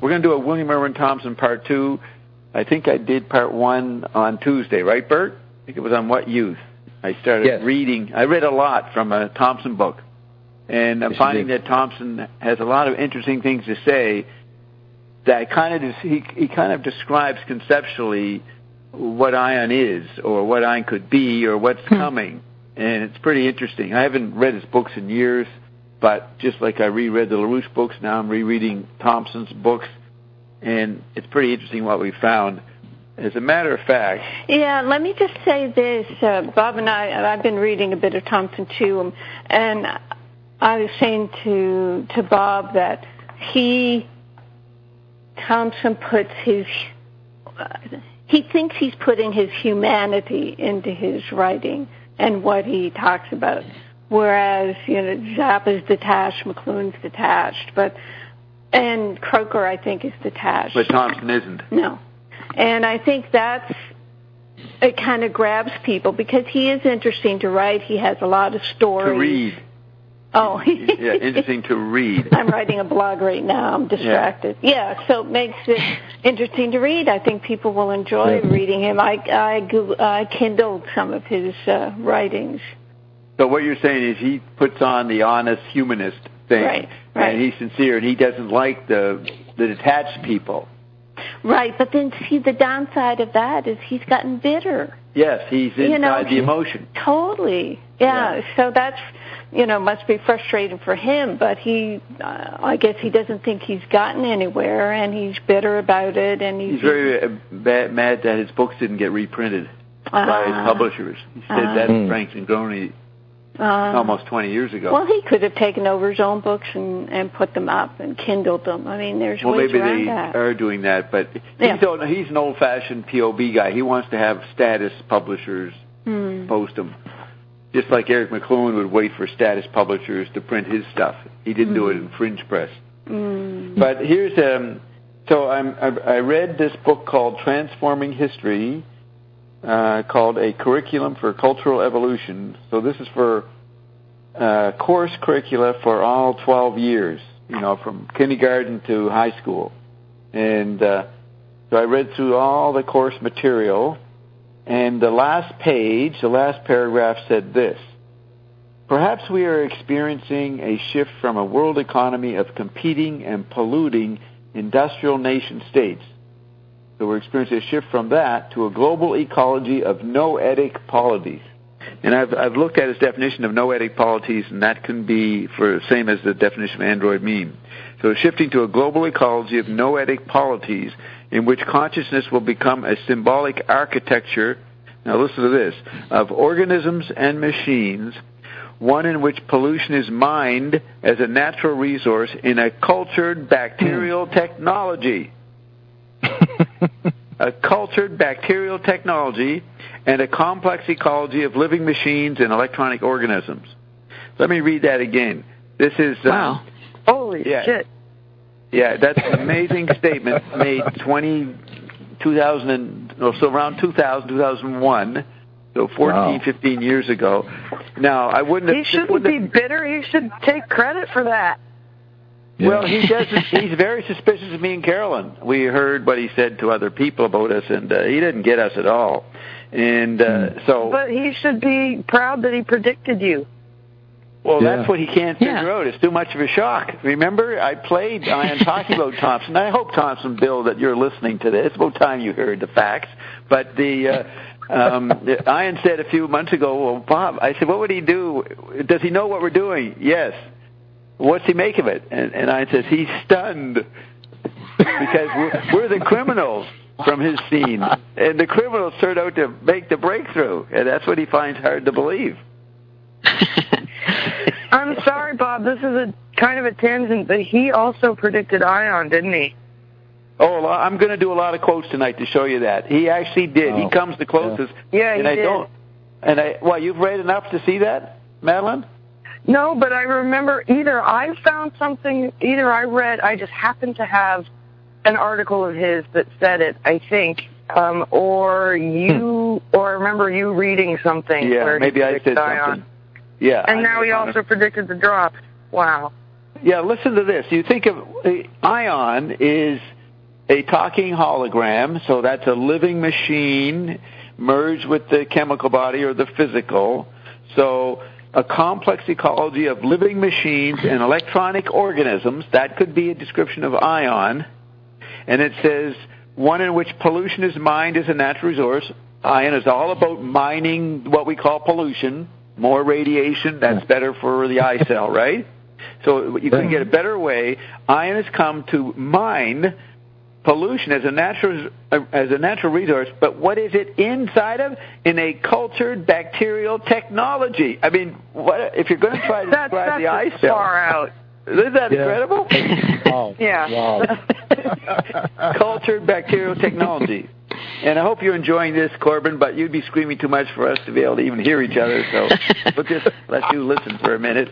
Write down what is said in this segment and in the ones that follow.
we're going to do a William Irwin Thompson Part 2. I think I did Part 1 on Tuesday, right, Bert? I think it was on What Youth. I started reading. I read a lot from a Thompson book. And I'm finding that Thompson has a lot of interesting things to say that he kind of describes conceptually what ion is or what ion could be or what's coming. And it's pretty interesting. I haven't read his books in years, but just like I reread the LaRouche books, now I'm rereading Thompson's books, and it's pretty interesting what we found. As a matter of fact... Yeah, let me just say this. Bob and I've been reading a bit of Thompson, too, and I was saying to Bob that Thompson puts he thinks he's putting his humanity into his writing and what he talks about, whereas, Zappa's detached, McLuhan's detached, and Croker, I think, is detached. But Thompson isn't. No. And I think it kind of grabs people because he is interesting to write. He has a lot of stories. To read. Oh. Yeah, interesting to read. I'm writing a blog right now. I'm distracted. Yeah, so it makes it interesting to read. I think people will enjoy reading him. I kindled some of his writings. So what you're saying is he puts on the honest humanist thing. Right. And he's sincere, and he doesn't like the detached people. Right, but then see, the downside of that is he's gotten bitter. Yes, he's inside the emotion. Totally. Yeah. So that's, must be frustrating for him, but I guess he doesn't think he's gotten anywhere, and he's bitter about it. And he's very mad that his books didn't get reprinted by his publishers. He said that in Frank Negroni almost 20 years ago. Well, he could have taken over his own books and put them up and kindled them. I mean, there's ways around that. Maybe they are doing that, but he's an old-fashioned POB guy. He wants to have status publishers post them. Just like Eric McLuhan would wait for status publishers to print his stuff. He didn't do it in Fringe Press. But here's I read this book called Transforming History, called A Curriculum for Cultural Evolution. So this is for course curricula for all 12 years, from kindergarten to high school. And so I read through all the course material, and the last paragraph said this: perhaps we are experiencing a shift from a world economy of competing and polluting industrial nation states. So we're experiencing a shift from that to a global ecology of noetic polities. And I've looked at his definition of noetic polities, and that can be same as the definition of android meme. So shifting to a global ecology of noetic polities in which consciousness will become a symbolic architecture, now listen to this, of organisms and machines, one in which pollution is mined as a natural resource in a cultured bacterial technology. A cultured bacterial technology and a complex ecology of living machines and electronic organisms. Let me read that again. This is... wow. Holy shit. Yeah, that's an amazing statement made around 2001, so 15 years ago. Now, I wouldn't have... He shouldn't be bitter. He should take credit for that. Yeah. Well, he doesn't. He's very suspicious of me and Carolyn. We heard what he said to other people about us, and he didn't get us at all. And But he should be proud that he predicted you. Well, that's what he can't figure out. It's too much of a shock. Remember, I played Ian talking about Thompson. I hope, Thompson, Bill, that you're listening to this. It's about time you heard the facts. But Ian said a few months ago, well, Bob, I said, what would he do? Does he know what we're doing? Yes. What's he make of it? And Ian says, he's stunned because we're the criminals from his scene. And the criminals turned out to make the breakthrough. And that's what he finds hard to believe. I'm sorry, Bob. This is a kind of a tangent, but he also predicted Ion, didn't he? Oh, I'm going to do a lot of quotes tonight to show you that. He actually did. He comes the closest. Yeah, he did. You've read enough to see that, Madeline? No, but I remember either I found something, either I read, I just happened to have an article of his that said it, I think, or I remember you reading something. Yeah, where maybe I said something. Yeah. And now he also predicted the drop. Wow. listen to this. You think of ion is a talking hologram, so that's a living machine merged with the chemical body or the physical. So a complex ecology of living machines and electronic organisms, that could be a description of ion. And it says, one in which pollution is mined as a natural resource. Ion is all about mining what we call pollution. More radiation, that's better for the eye cell, right? So you couldn't get a better way. Ion has come to mine pollution as a natural resource, but what is it inside of? In a cultured bacterial technology. I mean, what if you're going to try to describe the eye cell? Far out. Isn't that incredible? Oh, yeah. Wow. Cultured bacterial technology. And I hope you're enjoying this, Corbin, but you'd be screaming too much for us to be able to even hear each other, so we'll just let you listen for a minute.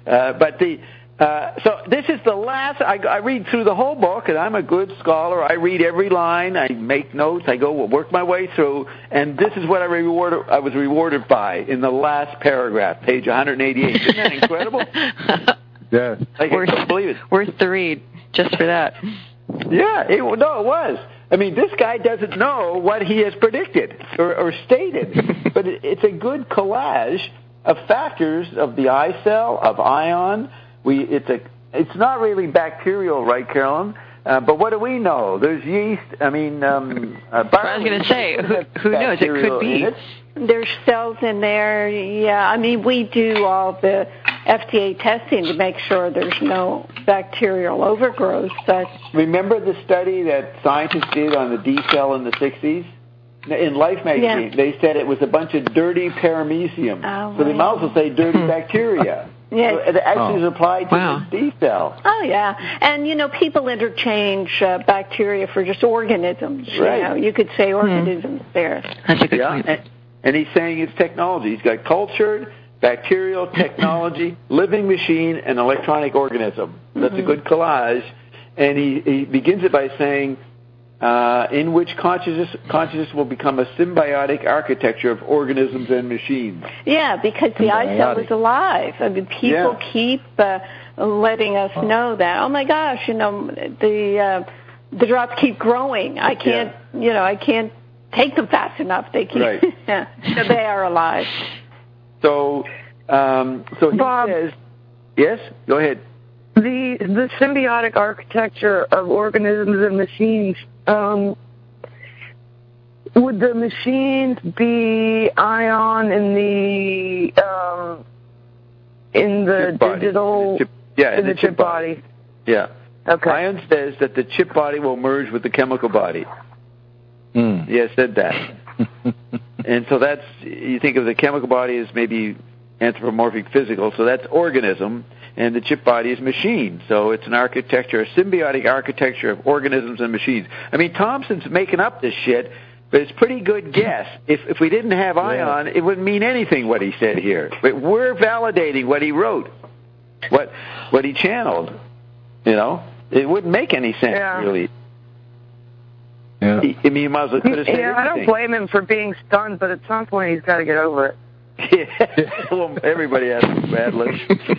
So this is the last. I read through the whole book, and I'm a good scholar. I read every line. I make notes. I go work my way through, and this is what I was rewarded by in the last paragraph, page 188. Isn't that incredible? Yeah. I can't believe it. Worth the read just for that. Yeah, it was. I mean, this guy doesn't know what he has predicted or stated, but it's a good collage of factors of the eye cell, of ion. It's not really bacterial, right, Carolyn? But what do we know? There's yeast. I mean, I was going to say, who knows? It could be. There's cells in there. Yeah, I mean, we do all the FDA testing to make sure there's no bacterial overgrowth. But remember the study that scientists did on the D cell in the 60s? In Life magazine, They said it was a bunch of dirty paramecium. Oh, so they might as well say dirty bacteria. Yes. So it actually is applied to the D cell. Oh, yeah. And, people interchange bacteria for just organisms. Right. You could say organisms there. That's a good point. And he's saying it's technology. He's got cultured, bacterial, technology, living machine, and electronic organism. That's a good collage. And he begins it by saying, in which consciousness will become a symbiotic architecture of organisms and machines. Yeah, because the eye cell is alive. I mean, people keep letting us know that. Oh my gosh, the drops keep growing. I can't, I can't take them fast enough. They keep, so they are alive. So he Bob, says, yes, go ahead. The symbiotic architecture of organisms and machines. Would the machines be ion in the digital? In the chip body. Yeah. Okay. Ion says that the chip body will merge with the chemical body. He has said that. And so that's, you think of the chemical body as maybe anthropomorphic physical, so that's organism, and the chip body is machine. So it's an architecture, a symbiotic architecture of organisms and machines. I mean, Thompson's making up this shit, but it's a pretty good guess. If we didn't have ion, it wouldn't mean anything what he said here. But we're validating what he wrote, what he channeled. It wouldn't make any sense, really. Yeah. I mean, you might as well could have said anything. I don't blame him for being stunned, but at some point he's got to get over it. Yeah, well, everybody has bad lips.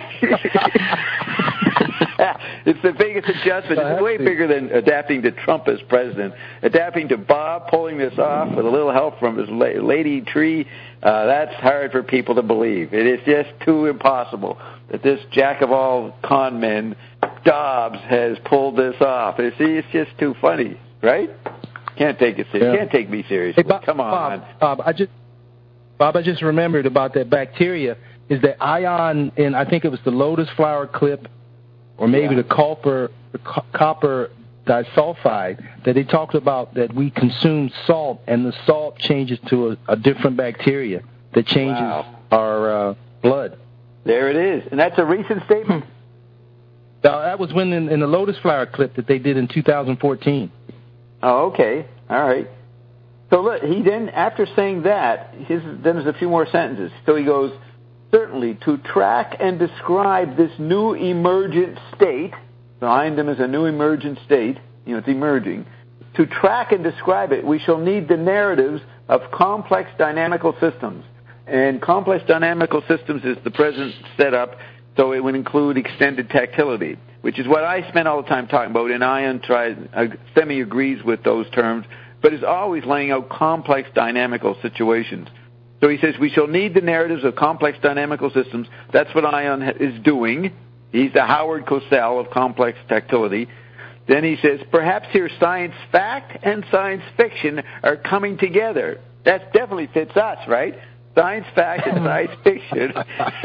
It's the biggest adjustment. It's way bigger than adapting to Trump as president. Adapting to Bob pulling this off with a little help from his lady tree, that's hard for people to believe. It is just too impossible that this jack-of-all con men, Dobbs, has pulled this off. It's just too funny, right? Can't take it seriously. Can't take me seriously. Hey, Come on. Bob, I just remembered about that bacteria. Is that ion in, I think it was the lotus flower clip, or maybe the copper disulfide, that they talked about that we consume salt, and the salt changes to a different bacteria that changes our blood. There it is. And that's a recent statement? That was when in the lotus flower clip that they did in 2014. Oh, okay. All right. So look, he then, after saying that, then there's a few more sentences. So he goes, certainly, to track and describe this new emergent state, behind them is a new emergent state, it's emerging. To track and describe it, we shall need the narratives of complex dynamical systems. And complex dynamical systems is the present setup. So it would include extended tactility, which is what I spend all the time talking about, and Ion semi-agrees with those terms, but is always laying out complex dynamical situations. So he says we shall need the narratives of complex dynamical systems. That's what Ion is doing. He's the Howard Cosell of complex tactility. Then he says, perhaps here science fact and science fiction are coming together. That definitely fits us, right? Science fact and science fiction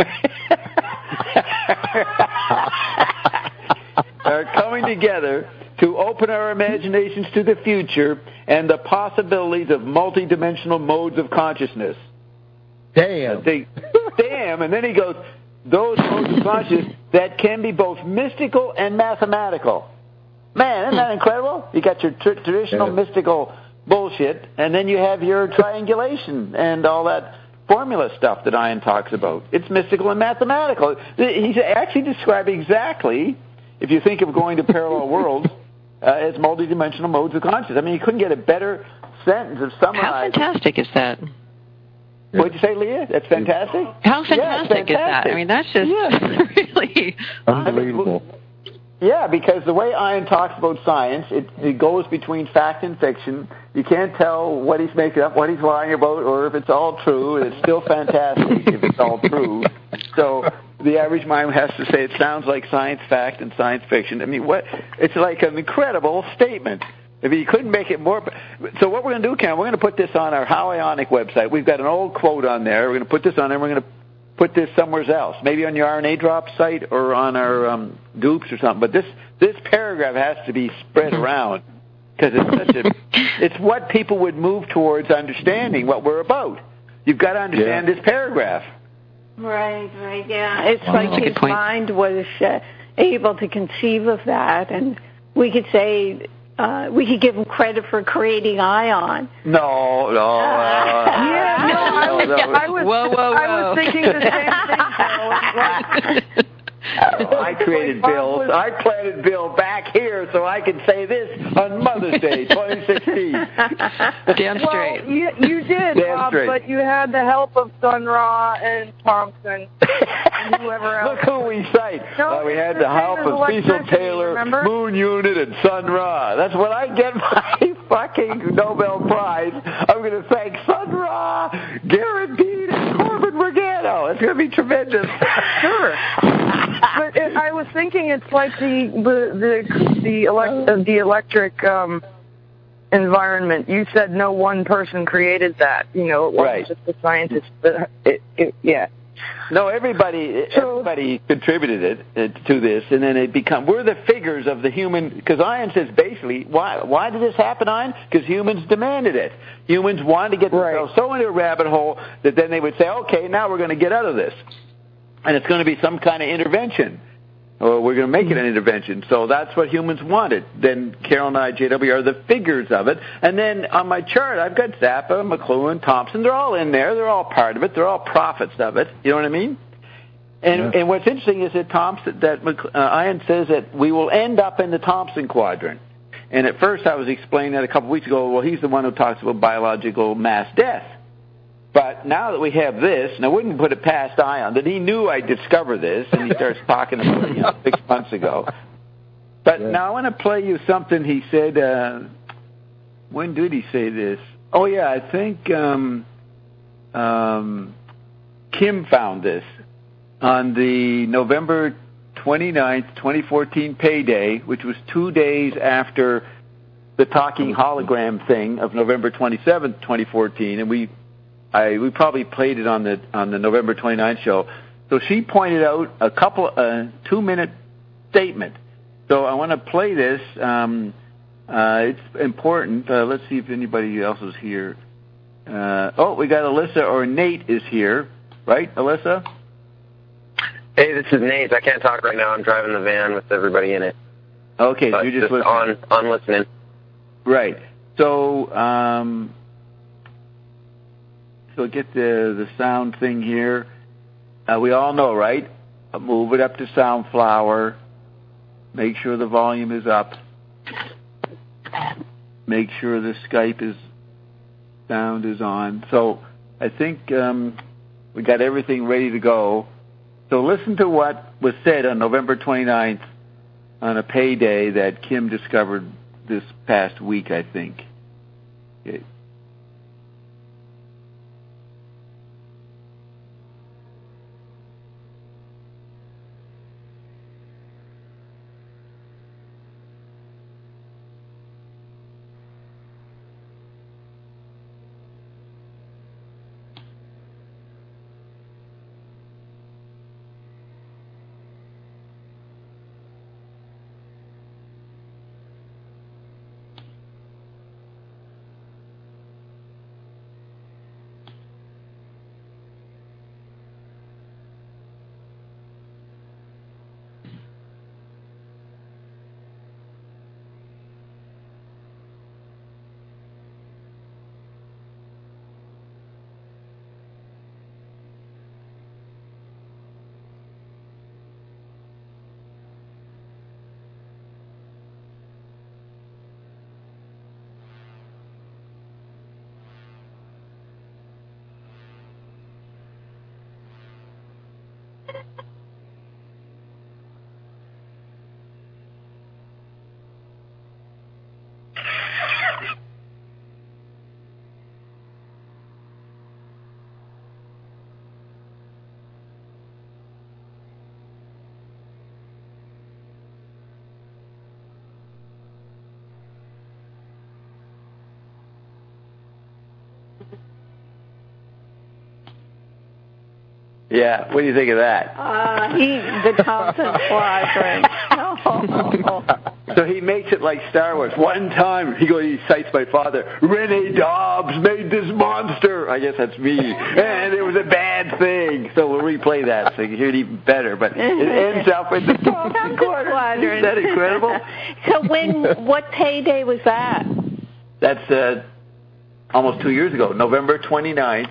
are coming together to open our imaginations to the future and the possibilities of multidimensional modes of consciousness. Damn. Damn, and then he goes, those modes of consciousness that can be both mystical and mathematical. Man, isn't that incredible? You got your traditional mystical bullshit, and then you have your triangulation and all that formula stuff that Ion talks about. It's mystical and mathematical. He's actually describing exactly, if you think of going to parallel worlds, as multidimensional modes of consciousness. I mean, you couldn't get a better sentence of summarizing. How fantastic is that? What'd you say, Leah? That's fantastic? How fantastic is that? I mean, that's just really unbelievable. Yeah, because the way Ion talks about science, it goes between fact and fiction. You can't tell what he's making up, what he's lying about, or if it's all true. It's still fantastic if it's all true. So the average mind has to say it sounds like science fact and science fiction. I mean, what? It's like an incredible statement. I mean, you couldn't make it more. So what we're going to do, Ken, we're going to put this on our How Ionic website. We've got an old quote on there. We're going to put this on there. We're going to put this somewhere else, maybe on your RNA Drop site or on our Goops or something. But this paragraph has to be spread around because it's what people would move towards understanding what we're about. You've got to understand this paragraph. Right, yeah. It's like his mind was able to conceive of that, and we could say we could give him credit for creating Ion. No. I was thinking the same thing, Carol. I created Bill. I planted Bill back here so I could say this on Mother's Day, 2016. Damn straight. Well, you did, Bob, but you had the help of Sun Ra and Thompson and whoever else. Look who we cite. We had the help of Cecil Taylor, Moon Unit, and Sun Ra. That's when I get my fucking Nobel Prize. I'm going to thank Sun Ra, Guaranteed, and Corbin Regano. It's going to be tremendous. Sure. But I was thinking it's like the electric environment. You said no one person created that. You know, it wasn't just the scientists. But No, everybody contributed it to this, and then we're the figures of the human. Because Ion says basically, why did this happen, Ion? Because humans demanded it. Humans wanted to get themselves so into a rabbit hole that then they would say, okay, now we're going to get out of this. And it's going to be some kind of intervention, or we're going to make it an intervention. So that's what humans wanted. Then Carol and I, JW, are the figures of it. And then on my chart, I've got Zappa, McLuhan, Thompson. They're all in there. They're all part of it. They're all prophets of it. You know what I mean? And what's interesting is that Ion says that we will end up in the Thompson quadrant. And at first I was explaining that a couple of weeks ago. Well, he's the one who talks about biological mass death. But now that we have this, and I wouldn't put it past Ion, that he knew I'd discover this, and he starts talking about it 6 months ago. But now I want to play you something he said. When did he say this? Oh, yeah, I think Kim found this on the November 29th, 2014 payday, which was 2 days after the talking hologram thing of November 27th, 2014, and we probably played it on the November 29th show. So she pointed out a 2-minute statement. So I want to play this. It's important. Let's see if anybody else is here. We got Alyssa or Nate is here, right, Alyssa? Hey, this is Nate. I can't talk right now. I'm driving the van with everybody in it. Okay, so you're just listening. on listening. Right. So So get the sound thing here. We all know, right? Move it up to Soundflower. Make sure the volume is up. Make sure the Skype sound is on. So I think we got everything ready to go. So listen to what was said on November 29th on a payday that Kim discovered this past week, I think. Okay. Yeah, what do you think of that? The Thompson Quadrant. Oh. So he makes it like Star Wars. One time, he cites my father, Rene Dobbs made this monster. I guess that's me. And it was a bad thing. So we'll replay that so you can hear it even better. But it ends up with the Thompson Quadrant. Isn't that incredible? So what payday was that? That's almost 2 years ago, November 29th,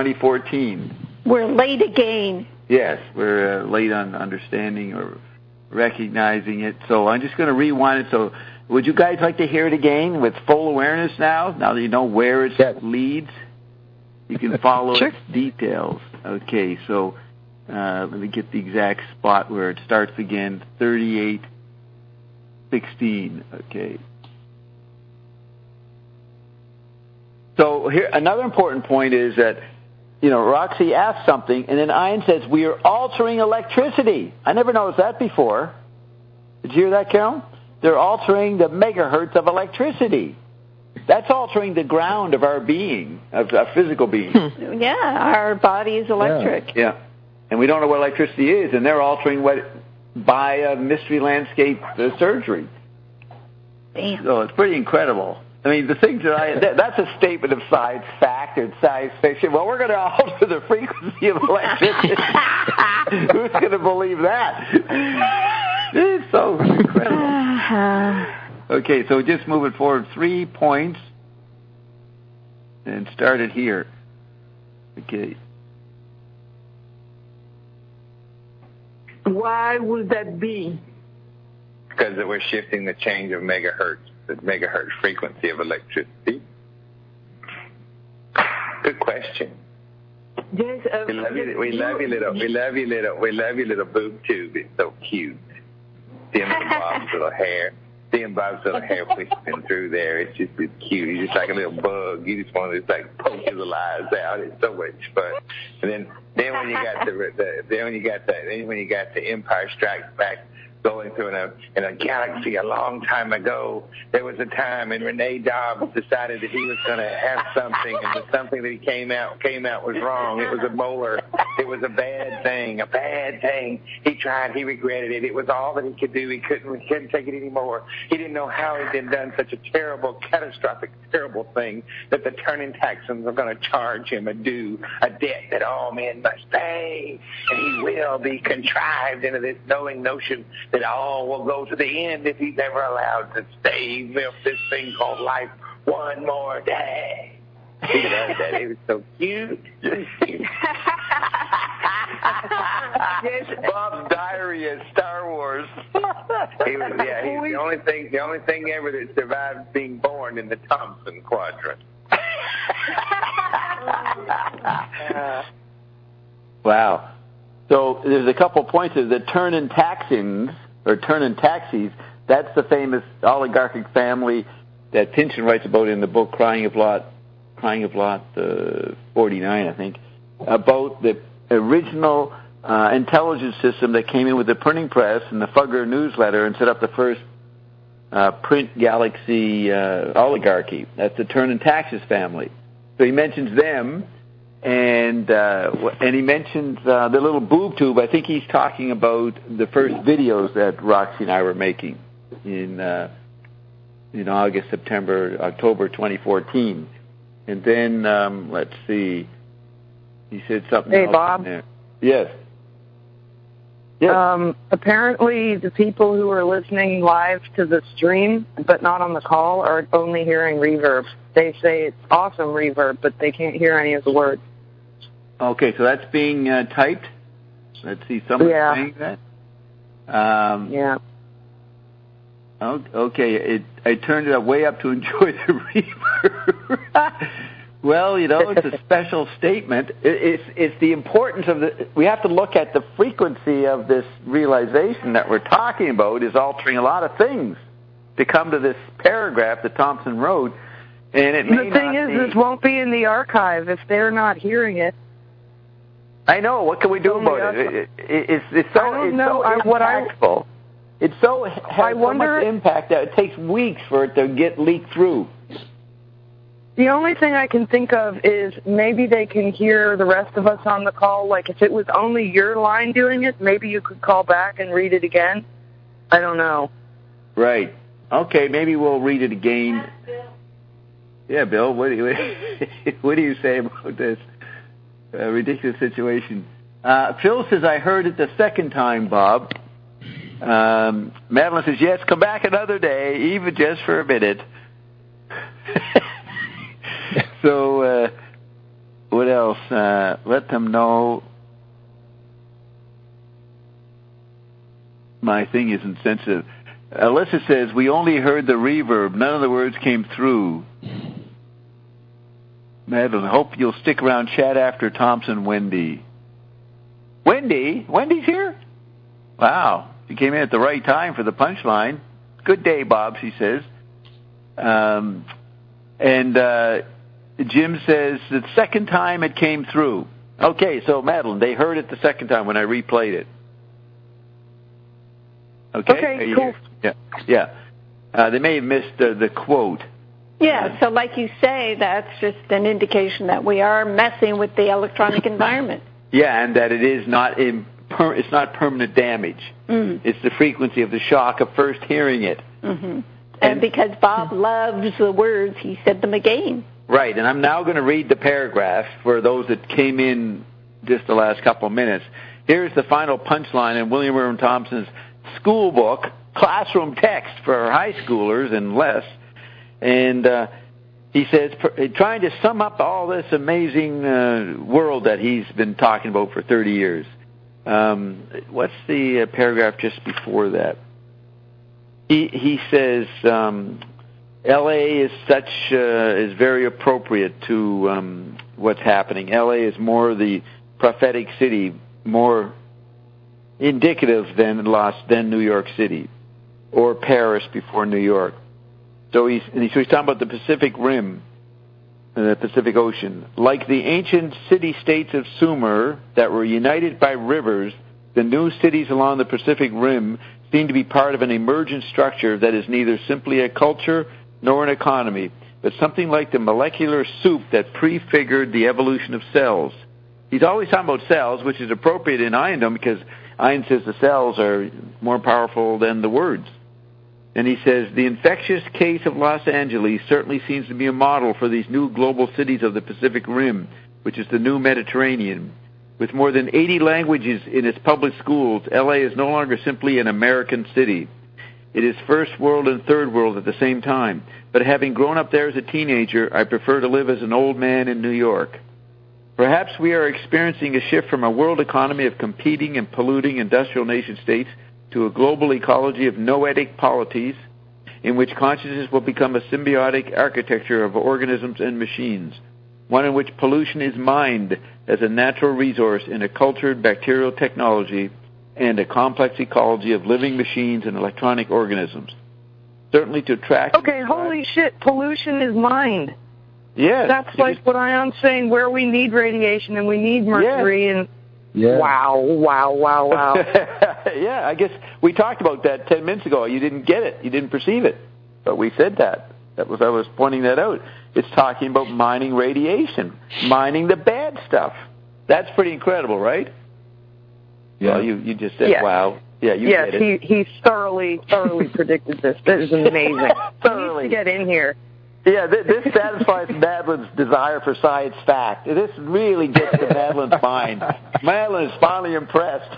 2014. We're late again. Yes, we're late on understanding or recognizing it. So I'm just going to rewind it. So would you guys like to hear it again with full awareness now that you know where it leads? You can follow its details. Okay, so let me get the exact spot where it starts again, 38:16. Okay. So here, another important point is that, Roxy asked something, and then Ian says, we are altering electricity. I never noticed that before. Did you hear that, Carol? They're altering the megahertz of electricity. That's altering the ground of our being, of our physical being. Yeah, our body is electric. Yeah. And we don't know what electricity is, and they're altering by a mystery landscape surgery. Damn. So it's pretty incredible. I mean, the things that's a statement of science fact and science fiction. Well, we're going to alter the frequency of electricity. Who's going to believe that? It's so incredible. Okay, so just moving forward 3 points and start it here. Okay. Why would that be? Because we're shifting the change of megahertz. The megahertz frequency of electricity? Good question. Yes, we love you little boob tube. It's so cute. Seeing Bob's little hair. Seeing Bob's little hair whispering through there. It's cute. He's just like a little bug. You just want to poke his little eyes out. It's so much fun. And then when you got the Empire Strikes Back. Going through in a galaxy a long time ago, there was a time when Rene Dobbs decided that he was going to have something, and the something that he came out was wrong. It was a molar. It was a bad thing. He tried. He regretted it. It was all that he could do. He couldn't take it anymore. He didn't know how he'd been done such a terrible, catastrophic, terrible thing that the turning taxons are going to charge him a debt that all men must pay, and he will be contrived into this knowing notion that all will go to the end if he's ever allowed to stay with this thing called life one more day. He loved that. It was so cute. Yes, Bob's diary is Star Wars. He was the only thing ever that survived being born in the Thompson Quadrant. Wow. So there's a couple points there. The Turnin Taxis, that's the famous oligarchic family that Pynchon writes about in the book Crying of Lot 49, I think, about the original intelligence system that came in with the printing press and the Fugger newsletter and set up the first print galaxy oligarchy. That's the Turnin Taxis family. So he mentions them, and he mentions the little boob tube. I think he's talking about the first videos that Roxy and I were making in August, September, October 2014. And then, let's see, he said something else. Hey, Bob. In there. Yes. Yes. Apparently, the people who are listening live to the stream, but not on the call, are only hearing reverb. They say it's awesome reverb, but they can't hear any of the words. Okay, so that's being typed. Let's see, someone saying that. Yeah. Okay, I turned it way up to enjoy the reverb. Well, it's a special statement. It's the importance of we have to look at the frequency of this realization that we're talking about is altering a lot of things to come to this paragraph that Thompson wrote. And the thing is, this won't be in the archive if they're not heering it. I know. What can we do about it? It's so impactful. It has so much impact that it takes weeks for it to get leaked through. The only thing I can think of is maybe they can hear the rest of us on the call. Like, if it was only your line doing it, maybe you could call back and read it again. I don't know. Right. Okay, maybe we'll read it again. Yeah, Bill, what do you say about this ridiculous situation? Phil says, I heard it the second time, Bob. Madeline says, yes, come back another day, even just for a minute. So, what else? Let them know my thing isn't sensitive. Alyssa says, we only heard the reverb. None of the words came through. Madeline, hope you'll stick around, chat after Thompson, Wendy. Wendy? Wendy's here? Wow. She came in at the right time for the punchline. Good day, Bob, she says. Jim says, the second time it came through. Okay, so Madeline, they heard it the second time when I replayed it. Okay, cool. Yeah. They may have missed the quote. Yeah, so like you say, that's just an indication that we are messing with the electronic environment. Yeah, and that it is not it's not permanent damage. Mm. It's the frequency of the shock of first hearing it. Mm-hmm. And because Bob loves the words, he said them again. Right, and I'm now going to read the paragraph for those that came in just the last couple of minutes. Here's the final punchline in William Irwin Thompson's school book, classroom text for high schoolers and less. And he says, trying to sum up all this amazing world that he's been talking about for 30 years. What's the paragraph just before that? He says, L.A. is is very appropriate to what's happening. L.A. is more the prophetic city, more indicative than New York City, or Paris before New York. So he's talking about the Pacific Rim, the Pacific Ocean. Like the ancient city-states of Sumer that were united by rivers, the new cities along the Pacific Rim seem to be part of an emergent structure that is neither simply a culture nor an economy, but something like the molecular soup that prefigured the evolution of cells. He's always talking about cells, which is appropriate in Iondom because Ion says the cells are more powerful than the words. And he says, the infectious case of Los Angeles certainly seems to be a model for these new global cities of the Pacific Rim, which is the new Mediterranean. With more than 80 languages in its public schools, L.A. is no longer simply an American city. It is first world and third world at the same time. But having grown up there as a teenager, I prefer to live as an old man in New York. Perhaps we are experiencing a shift from a world economy of competing and polluting industrial nation-states to a global ecology of noetic polities in which consciousness will become a symbiotic architecture of organisms and machines. one in which pollution is mined as a natural resource in a cultured bacterial technology and a complex ecology of living machines and electronic organisms. Certainly to track... Okay, holy shit, pollution is mined. Yes. That's like what Ion's saying, where we need radiation and we need mercury and... Yeah. Wow. Yeah, I guess we talked about that 10 minutes ago. You didn't get it. You didn't perceive it. But we said that. I was pointing that out. It's talking about mining radiation, mining the bad stuff. That's pretty incredible, right? Yeah. Well, you just said, wow. Yeah, you get it. Yes, he thoroughly predicted this. That is amazing. Thoroughly. He needs to get in here. Yeah, this satisfies Madeline's desire for science fact. This really gets to Madeline's mind. Madeline is finally impressed.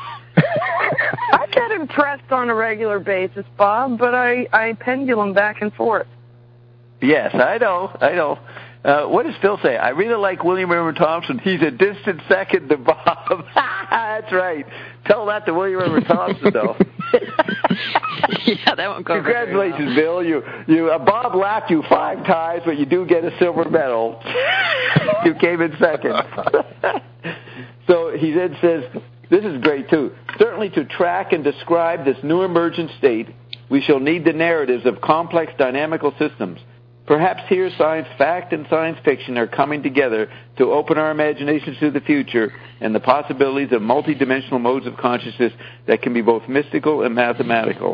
I get impressed on a regular basis, Bob, but I pendulum back and forth. Yes, I know. What does Phil say? I really like William Irwin Thompson. He's a distant second to Bob. That's right. Tell that to William Irwin Thompson, though. Yeah, that won't go. Congratulations, Bill. Bob lapped you 5 times, but you do get a silver medal. You came in second. So he then says, this is great too. Certainly to track and describe this new emergent state, we shall need the narratives of complex dynamical systems. Perhaps here science fact and science fiction are coming together to open our imaginations to the future and the possibilities of multidimensional modes of consciousness that can be both mystical and mathematical.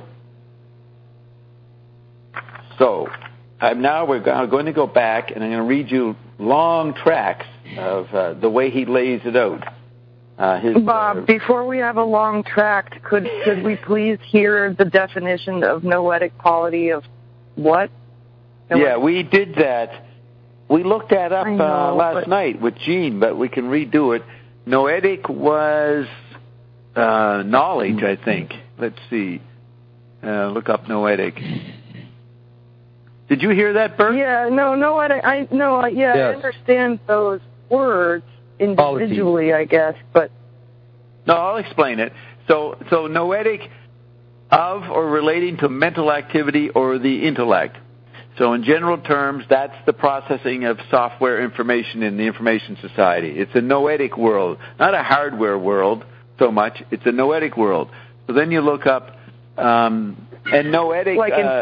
So, we're going to go back and I'm going to read you long tracks of the way he lays it out. Bob, before we have a long tract, could we please hear the definition of noetic quality of what? Yeah, we did that. We looked that up last night with Gene, but we can redo it. Noetic was knowledge, I think. Let's see. Look up noetic. Did you hear that, Bert? Yeah, noetic. Yes. I understand those words individually, I guess, but... No, I'll explain it. So noetic of or relating to mental activity or the intellect. So in general terms, that's the processing of software information in the information society. It's a noetic world, not a hardware world so much. It's a noetic world. So then you look up, and noetic,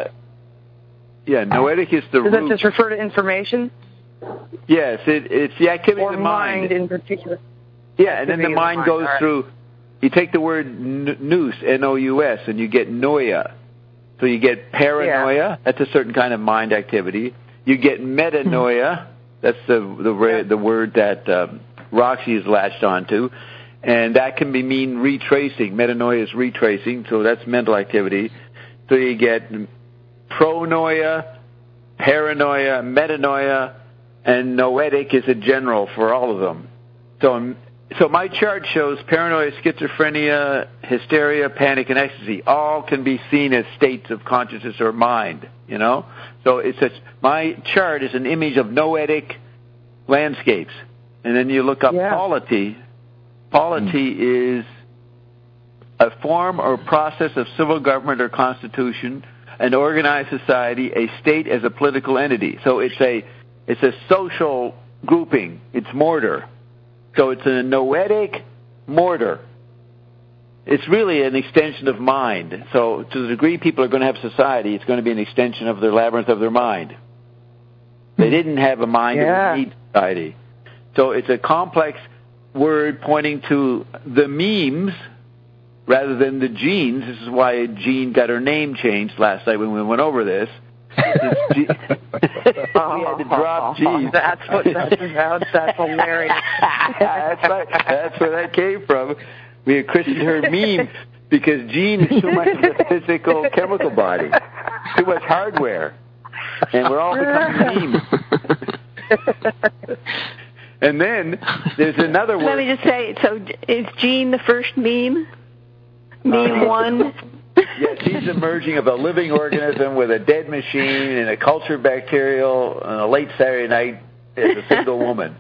noetic is the root. Does that just refer to information? Yes, it's the activity or of the mind. In particular. Yeah, and then the mind goes through, you take the word nous, N-O-U-S, and you get noia. So you get paranoia, that's a certain kind of mind activity. You get metanoia, that's the word that Roxy is latched onto, and that can mean retracing. Metanoia is retracing, so that's mental activity. So you get pronoia, paranoia, metanoia, and noetic is a general for all of them. So my chart shows paranoia, schizophrenia, hysteria, panic, and ecstasy. All can be seen as states of consciousness or mind, you know? So my chart is an image of noetic landscapes. And then you look up polity. Polity is a form or process of civil government or constitution, an organized society, a state as a political entity. So it's a social grouping. It's mortar. So it's a noetic mortar. It's really an extension of mind. So to the degree people are going to have society, it's going to be an extension of their labyrinth of their mind. They didn't have a mind that would need society. So it's a complex word pointing to the memes rather than the genes. This is why Jean got her name changed last night when we went over this. We had to drop G. That's what that's about. That's hilarious. That's where that came from. We had christened her meme because Gene is too much of a physical chemical body, too much hardware, and we're all becoming memes. And then there's another word. Let me just say, so is Gene the first meme? Meme one? Yes, she's emerging of a living organism with a dead machine and a cultured bacterial on a late Saturday night as a single woman.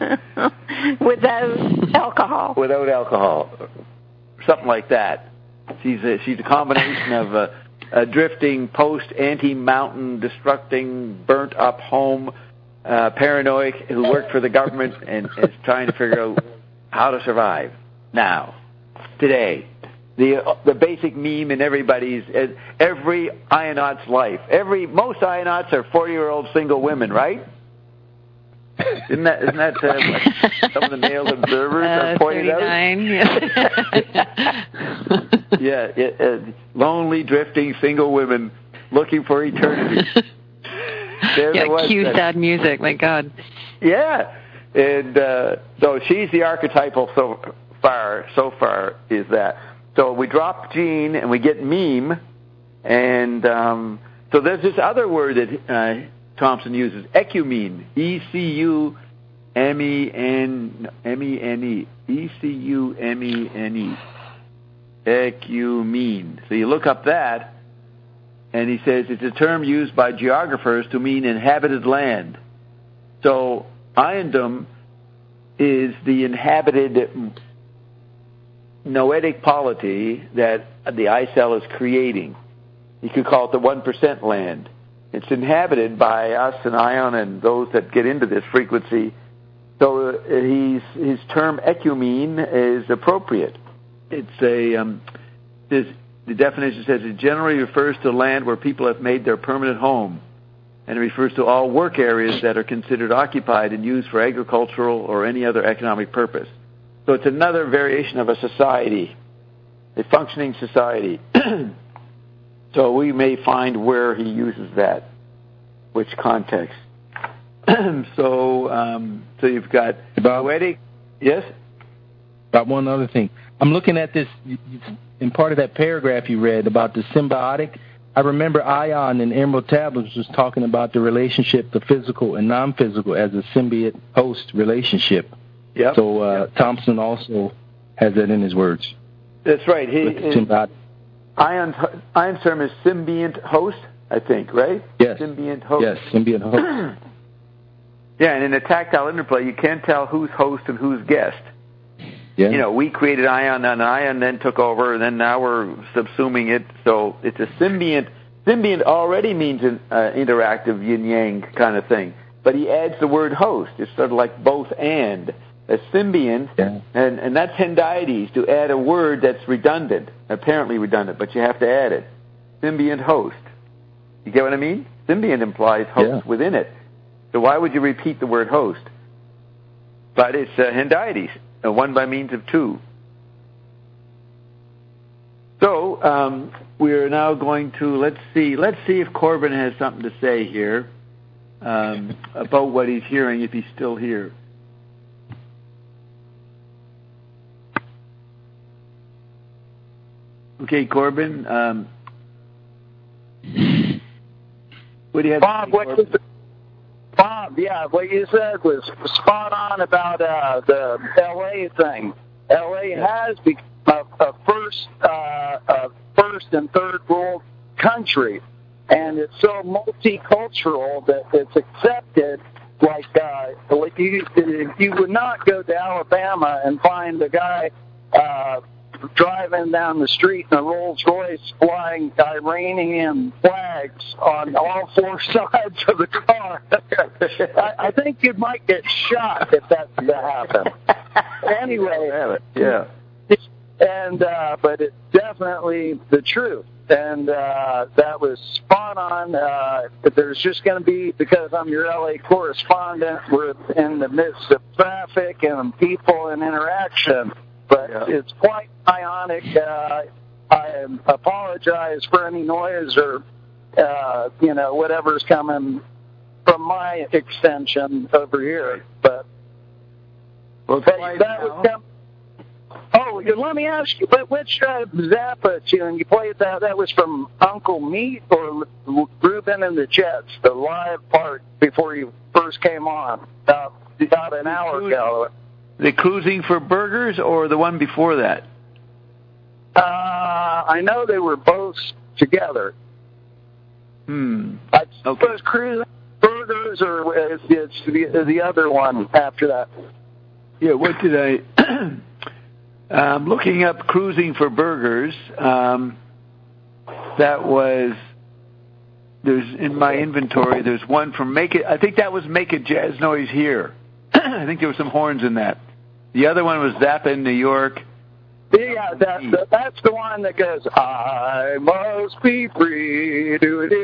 Without alcohol. Without alcohol. Something like that. She's a combination of a drifting, post-anti-mountain, destructing, burnt-up home, paranoid, who worked for the government and is trying to figure out how to survive now, today. The basic meme in every Ionaut's life. Most Ionauts are 40-year-old single women, right? Isn't that what some of the male observers are pointing 39, out? Lonely, drifting, single women looking for eternity. Cue sad music, my God. Yeah, and so she's the archetypal so far is that. So we drop Gene and we get meme, and so there's this other word that Thompson uses, ecumene, E-C-U-M-E-N-E, E-C-U-M-E-N-E, ecumene. So you look up that, and he says it's a term used by geographers to mean inhabited land. So Iondom is the inhabited noetic polity that the ICEL is creating. You could call it the 1% land. It's inhabited by us and Ion and those that get into this frequency. So his term ecumene is appropriate. It's the definition says it generally refers to land where people have made their permanent home, and it refers to all work areas that are considered occupied and used for agricultural or any other economic purpose. So it's another variation of a society, a functioning society. So we may find where he uses that, which context. So you've got poetic. Yes? About one other thing. I'm looking at this, in part of that paragraph you read about the symbiotic. I remember Ion in Emerald Tablets was talking about the relationship, the physical and non-physical, as a symbiote-host relationship. Yep. So Thompson also has that in his words. That's right. Ion's term is symbiont host, I think, right? Yes. Symbiont host. Yes, symbiont host. Yeah, and in a tactile interplay, you can't tell who's host and who's guest. Yeah. You know, we created Ion, and Ion then took over, and then now we're subsuming it. So it's a symbiont. Symbiont already means an interactive yin-yang kind of thing. But he adds the word host. It's sort of like both and. A symbiont, and that's hendiades, to add a word that's redundant, apparently redundant, but you have to add it. Symbiont host. You get what I mean? Symbiont implies host within it. So why would you repeat the word host? But it's hendiades, one by means of two. So we're now going to, let's see if Corbin has something to say here about what he's hearing, if he's still here. Okay, Corbin. What do you have Bob, to say, Bob, what you said was spot on about the L.A. thing. L.A. has become a first and third world country, and it's so multicultural that it's accepted. Like you would not go to Alabama and find a guy driving down the street in a Rolls Royce flying Iranian flags on all four sides of the car. I think you might get shot if that happened. Anyway, but it's definitely the truth. And that was spot on. There's just going to be, because I'm your LA correspondent, we're in the midst of traffic and people and interaction. But it's quite ionic. I apologize for any noise or, whatever's coming from my extension over here. But that would come. Oh, let me ask you, but which Zappa tune you played that was from Uncle Meat or Reuben and the Jets, the live part before you first came on, about an hour ago? The Cruising for Burgers or the one before that? I know they were both together. I suppose Cruising for Burgers or it's the other one after that. Yeah, what did I... I'm looking up Cruising for Burgers. That was there's in my inventory. There's one from Make It. I think that was Make a Jazz Noise Here. I think there were some horns in that. The other one was Zappa in New York. Yeah, that's the one that goes, I must be free,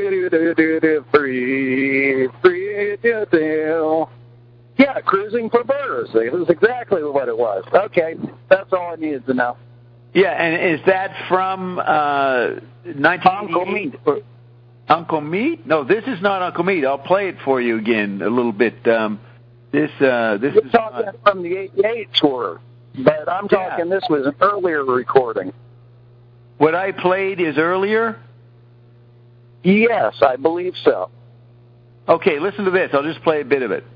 free to do. Yeah, Cruising for Birds. It was exactly what it was. Okay, that's all I needed to know. Yeah, and is that from 1988? Uncle Meat. Uncle Meat? No, this is not Uncle Meat. I'll play it for you again a little bit. This You're is talking from the 88 tour, but I'm talking this was an earlier recording. What I played is earlier? Yes, I believe so. Okay, listen to this. I'll just play a bit of it.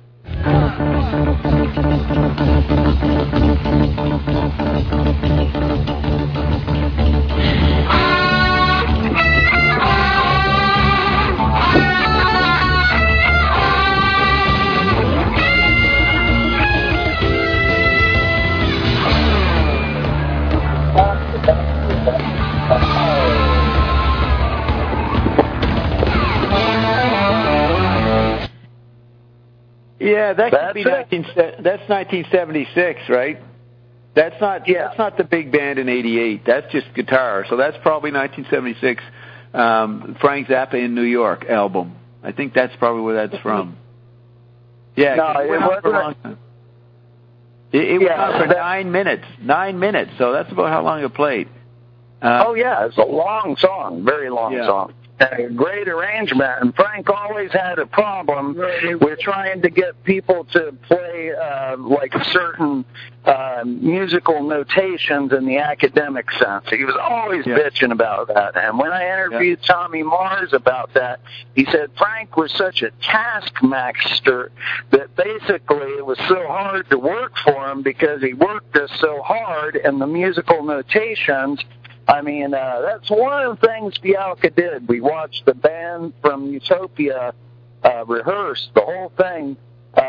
Yeah, that could be that's 1976, right? That's not the big band in '88. That's just guitar. So that's probably 1976. Frank Zappa in New York album. I think that's probably where that's from. Yeah, no, it wasn't for a long time. It went on for 9 minutes. 9 minutes. So that's about how long it played. It's a long song, very long song. A great arrangement, and Frank always had a problem with trying to get people to play like certain musical notations in the academic sense. He was always bitching about that. And when I interviewed Tommy Mars about that, he said Frank was such a taskmaster that basically it was so hard to work for him because he worked us so hard in the musical notations. I mean, that's one of the things Fialka did. We watched the band from Utopia rehearse the whole thing,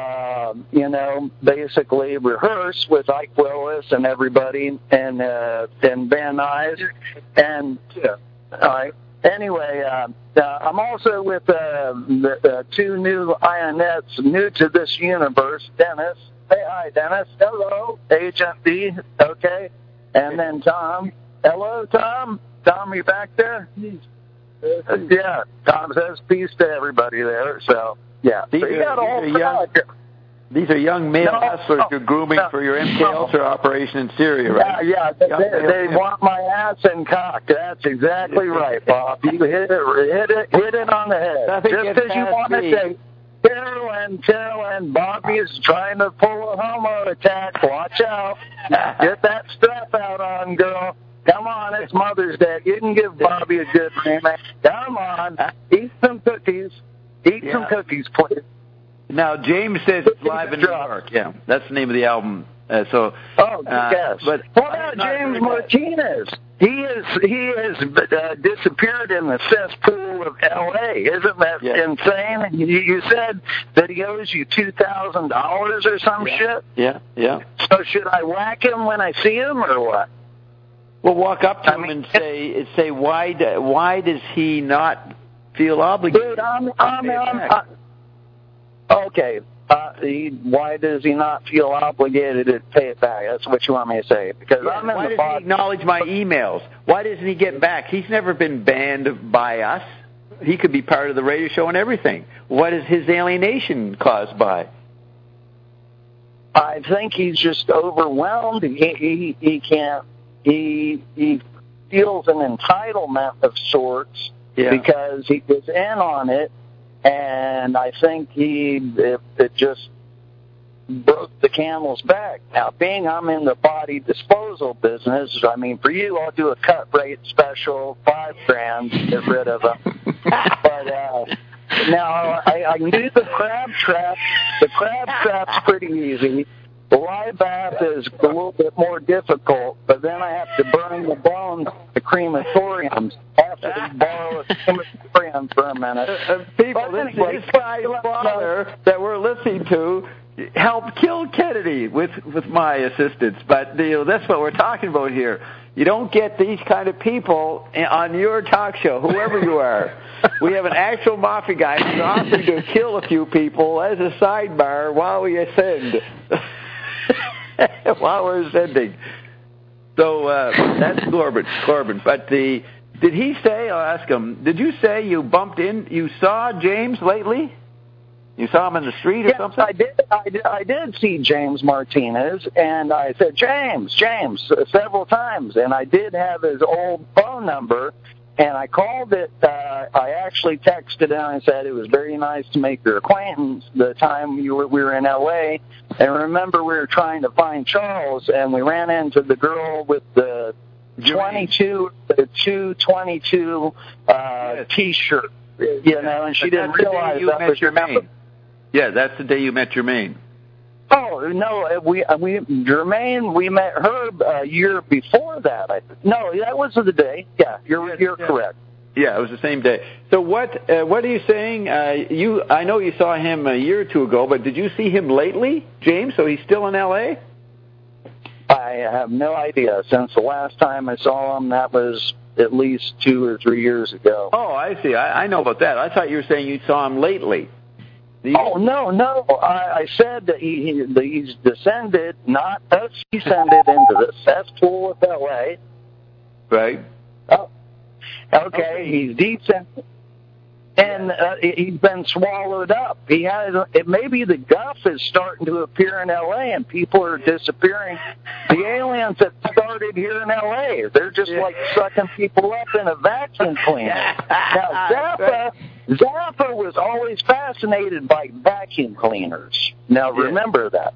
basically rehearse with Ike Willis and everybody and Van Nuys. And, all right. Anyway, I'm also with the two new Ionettes, new to this universe, Dennis. Say hi, Dennis. Hello. Agent B. Okay. And then Tom. Hello, Tom. Tom, you back there? Yeah. Tom says peace to everybody there. So, yeah. These are young male hustlers you're grooming for your MK Ultra operation in Syria, right? Yeah. They want my ass and cock. That's exactly right, Bob. You hit it on the head. Nothing just because you want to say, Carolyn, Bobby is trying to pull a homo attack. Watch out. Get that strap out on, girl. Come on, it's Mother's Day. You can give Bobby a good ring. Come on, eat some cookies. Some cookies, please. Now, James says it's live in New York. Yeah, that's the name of the album. Yes. But what about James Martinez? He has disappeared in the cesspool of L.A. Isn't that insane? You said that he owes you $2,000 or some shit? Yeah. So should I whack him when I see him or what? Well, walk up to him and say, why does he not feel obligated? Dude, okay. Why does he not feel obligated to pay it back? That's what you want me to say. Because I'm in why doesn't he acknowledge my emails? Why doesn't he get back? He's never been banned by us. He could be part of the radio show and everything. What is his alienation caused by? I think he's just overwhelmed. He can't. He feels an entitlement of sorts because he was in on it, and I think it just broke the camel's back. Now, being I'm in the body disposal business, I mean, for you, I'll do a cut rate special, $5,000 to get rid of them. But now I can do the crab trap. The crab trap's pretty easy. The live bath is a little bit more difficult, but then I have to burn the bones to crematoriums. I have to borrow a crematorium for a minute. People, this guy's father that we're listening to, helped kill Kennedy with my assistance. But that's what we're talking about here. You don't get these kind of people on your talk show, whoever you are. We have an actual mafia guy who's offering to kill a few people as a sidebar while we ascend. While we're ascending. So that's Corbin. But did he say, I'll ask him, did you say you saw James lately? You saw him in the street or something? I did see James Martinez, and I said, James, several times. And I did have his old phone number, and I called it. I actually texted him and said it was very nice to make your acquaintance the time we were in L.A. And remember, we were trying to find Charles, and we ran into the girl with the 222 T-shirt, and she didn't realize that was your name. Yeah, that's the day you met Jermaine. Oh no, Jermaine, we met her a year before that. No, that was the day. Yeah, you're correct. Yeah, it was the same day. So what are you saying? I know you saw him a year or two ago, but did you see him lately, James? So he's still in L.A.? I have no idea. Since the last time I saw him, that was at least 2 or 3 years ago. Oh, I see. I know about that. I thought you were saying you saw him lately. Oh, no. I said that he's descended, not ascended into the cesspool of L.A. Right. Oh, okay. He's descended. And he's been swallowed up. Maybe the guff is starting to appear in L.A. and people are disappearing. The aliens that started here in L.A., they're just like sucking people up in a vacuum cleaner. Now, Zappa was always fascinated by vacuum cleaners. Now, remember that.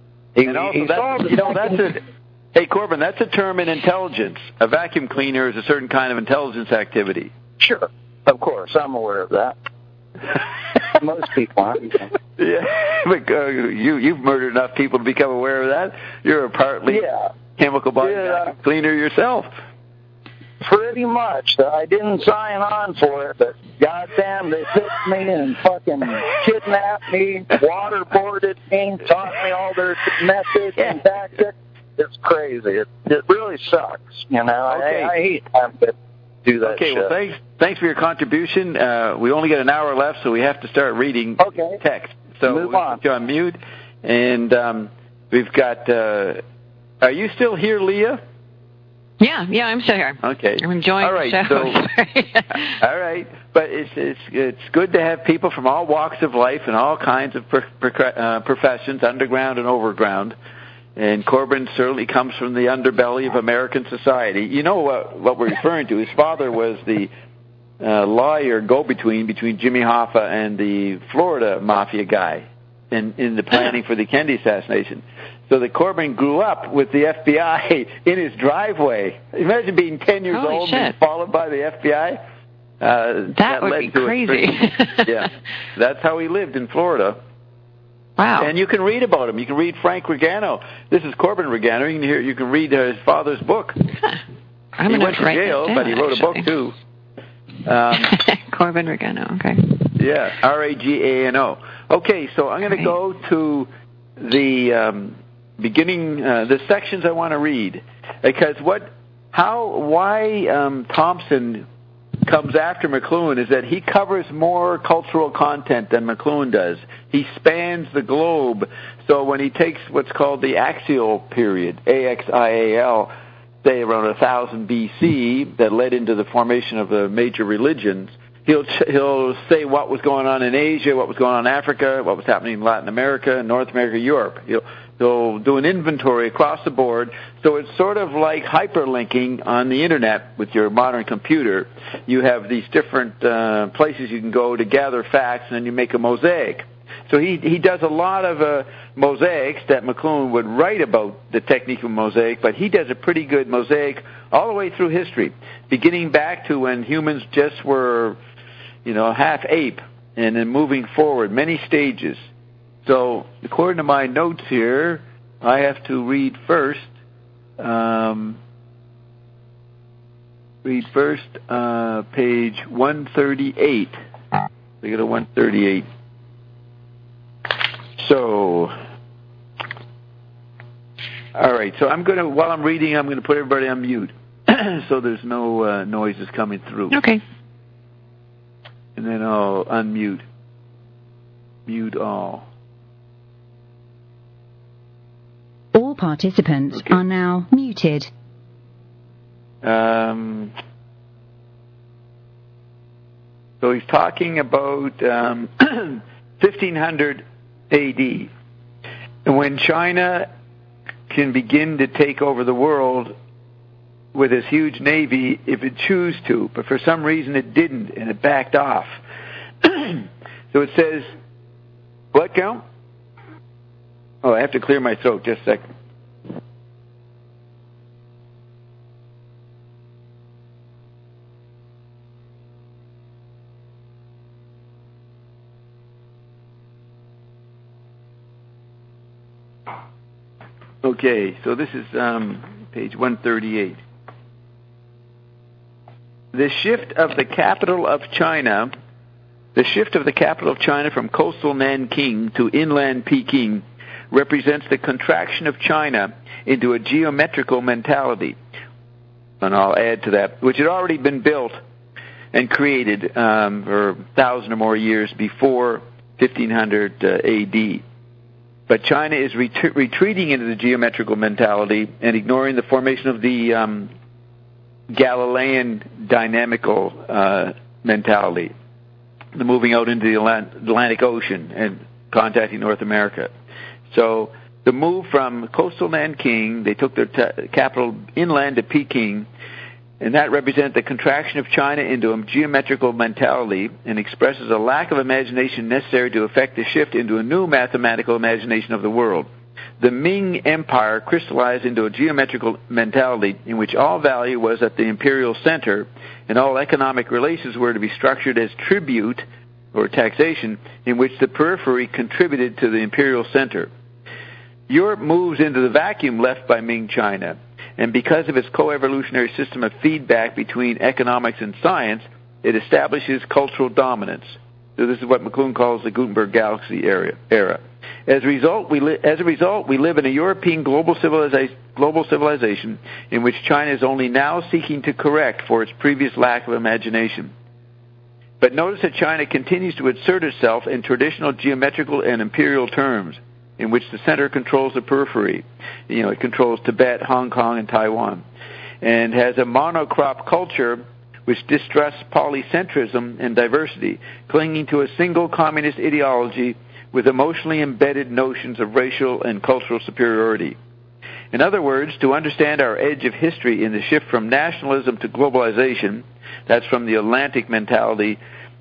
Hey, Corbin, that's a term in intelligence. A vacuum cleaner is a certain kind of intelligence activity. Sure. Of course, I'm aware of that. Most people aren't. Yeah, but you've murdered enough people to become aware of that. You're a partly chemical body vacuum cleaner yourself. Pretty much. I didn't sign on for it, but goddamn, they took me and fucking kidnapped me, waterboarded me, taught me all their methods and tactics. It's crazy. It really sucks. Okay. I hate having to do that shit. Well, thanks for your contribution. We only got an hour left, so we have to start reading text. So move on. We'll on mute, and we've got. Are you still here, Leah? Yeah, I'm still here. Okay, I'm enjoying the show. All right, but it's good to have people from all walks of life and all kinds of professions, underground and overground. And Corbin certainly comes from the underbelly of American society. You know what we're referring to. His father was the lawyer go-between between Jimmy Hoffa and the Florida mafia guy in the planning for the Kennedy assassination. So that Corbin grew up with the FBI in his driveway. Imagine being 10 years old and followed by the FBI. That would be crazy. Yeah, that's how he lived in Florida. Wow. And you can read about him. You can read Frank Regano. This is Corbin Regano. You can read his father's book. He went to jail, but he wrote a book too. Corbin Regano, okay. Yeah, Ragano. Okay, so I'm going to go to the beginning, the sections I want to read, because why Thompson comes after McLuhan is that he covers more cultural content than McLuhan does. He spans the globe. So when he takes what's called the axial period, AXIAL, say around 1000 BC, that led into the formation of the major religions, he'll say what was going on in Asia, what was going on in Africa, what was happening in Latin America, North America, Europe. He'll do an inventory across the board. So it's sort of like hyperlinking on the Internet with your modern computer. You have these different places you can go to gather facts, and then you make a mosaic. So he does a lot of mosaics that McLuhan would write about the technique of mosaic, but he does a pretty good mosaic all the way through history, beginning back to when humans just were, half ape, and then moving forward, many stages. So according to my notes here, I have to read first. Page 138. We go to 138. So All right, so while I'm reading, I'm going to put everybody on mute so there's no noises coming through. Okay. And then I'll unmute. Mute all. All participants are now muted. So he's talking about 1500 AD, when China can begin to take over the world with its huge navy if it chose to, but for some reason it didn't, and it backed off. So it says, what, Count? Oh, I have to clear my throat, just a second. Okay, so this is page 138. The shift of the capital of China from coastal Nanking to inland Peking represents the contraction of China into a geometrical mentality. And I'll add to that, which had already been built and created for 1,000 or more years before 1500 AD. But China is retreating into the geometrical mentality and ignoring the formation of the Galilean dynamical mentality, the moving out into the Atlantic Ocean and contacting North America. So the move from coastal Nanking, they took their capital inland to Peking, and that represents the contraction of China into a geometrical mentality and expresses a lack of imagination necessary to effect the shift into a new mathematical imagination of the world. The Ming Empire crystallized into a geometrical mentality in which all value was at the imperial center and all economic relations were to be structured as tribute or taxation in which the periphery contributed to the imperial center. Europe moves into the vacuum left by Ming China, and because of its co-evolutionary system of feedback between economics and science, it establishes cultural dominance. So this is what McLuhan calls the Gutenberg Galaxy era. As a result, we live in a European global civilization in which China is only now seeking to correct for its previous lack of imagination. But notice that China continues to assert itself in traditional geometrical and imperial terms, in which the center controls the periphery. It controls Tibet, Hong Kong, and Taiwan, and has a monocrop culture which distrusts polycentrism and diversity, clinging to a single communist ideology with emotionally embedded notions of racial and cultural superiority. In other words, to understand our edge of history in the shift from nationalism to globalization, that's from the Atlantic mentality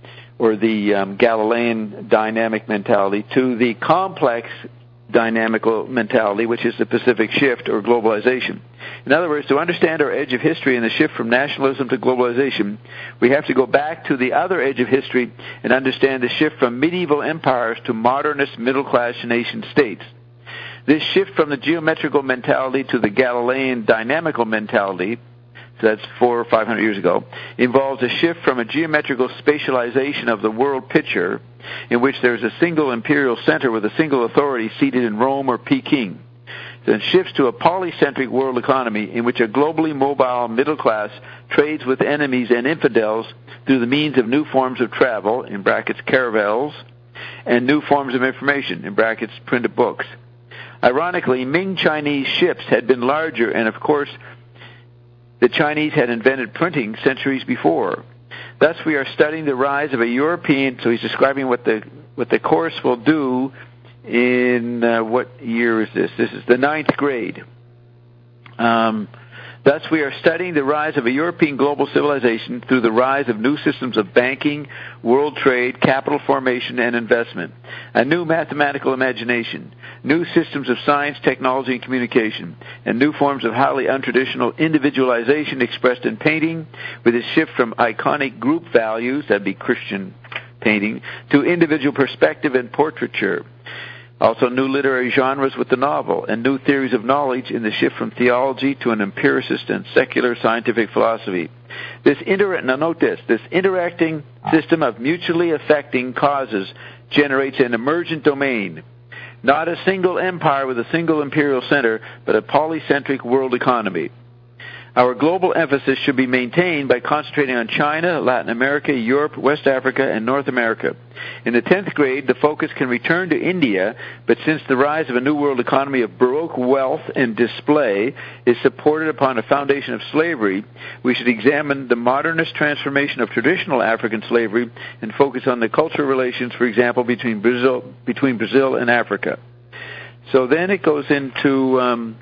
or the Galilean dynamic mentality, to the complex dynamical mentality, which is the Pacific shift or globalization. In other words, to understand our edge of history in the shift from nationalism to globalization, we have to go back to the other edge of history and understand the shift from medieval empires to modernist middle-class nation states. This shift from the geometrical mentality to the Galilean dynamical mentality, so that's 400 or 500 years ago, involves a shift from a geometrical spatialization of the world picture in which there's a single imperial center with a single authority seated in Rome or Peking. Then shifts to a polycentric world economy in which a globally mobile middle class trades with enemies and infidels through the means of new forms of travel, in brackets caravels, and new forms of information, in brackets printed books. Ironically, Ming Chinese ships had been larger, and of course, the Chinese had invented printing centuries before. Thus, we are studying the rise of a European, so he's describing what the course will do in, what year is this? This is the 9th grade. Thus, we are studying the rise of a European global civilization through the rise of new systems of banking, world trade, capital formation, and investment, a new mathematical imagination, new systems of science, technology, and communication, and new forms of highly untraditional individualization expressed in painting, with a shift from iconic group values, that'd be Christian painting, to individual perspective and portraiture. Also new literary genres with the novel, and new theories of knowledge in the shift from theology to an empiricist and secular scientific philosophy. Now note this, this interacting system of mutually affecting causes generates an emergent domain, not a single empire with a single imperial center, but a polycentric world economy. Our global emphasis should be maintained by concentrating on China, Latin America, Europe, West Africa, and North America. In the 10th grade, the focus can return to India, but since the rise of a new world economy of Baroque wealth and display is supported upon a foundation of slavery, we should examine the modernist transformation of traditional African slavery and focus on the cultural relations, for example, between Brazil and Africa. So then it goes into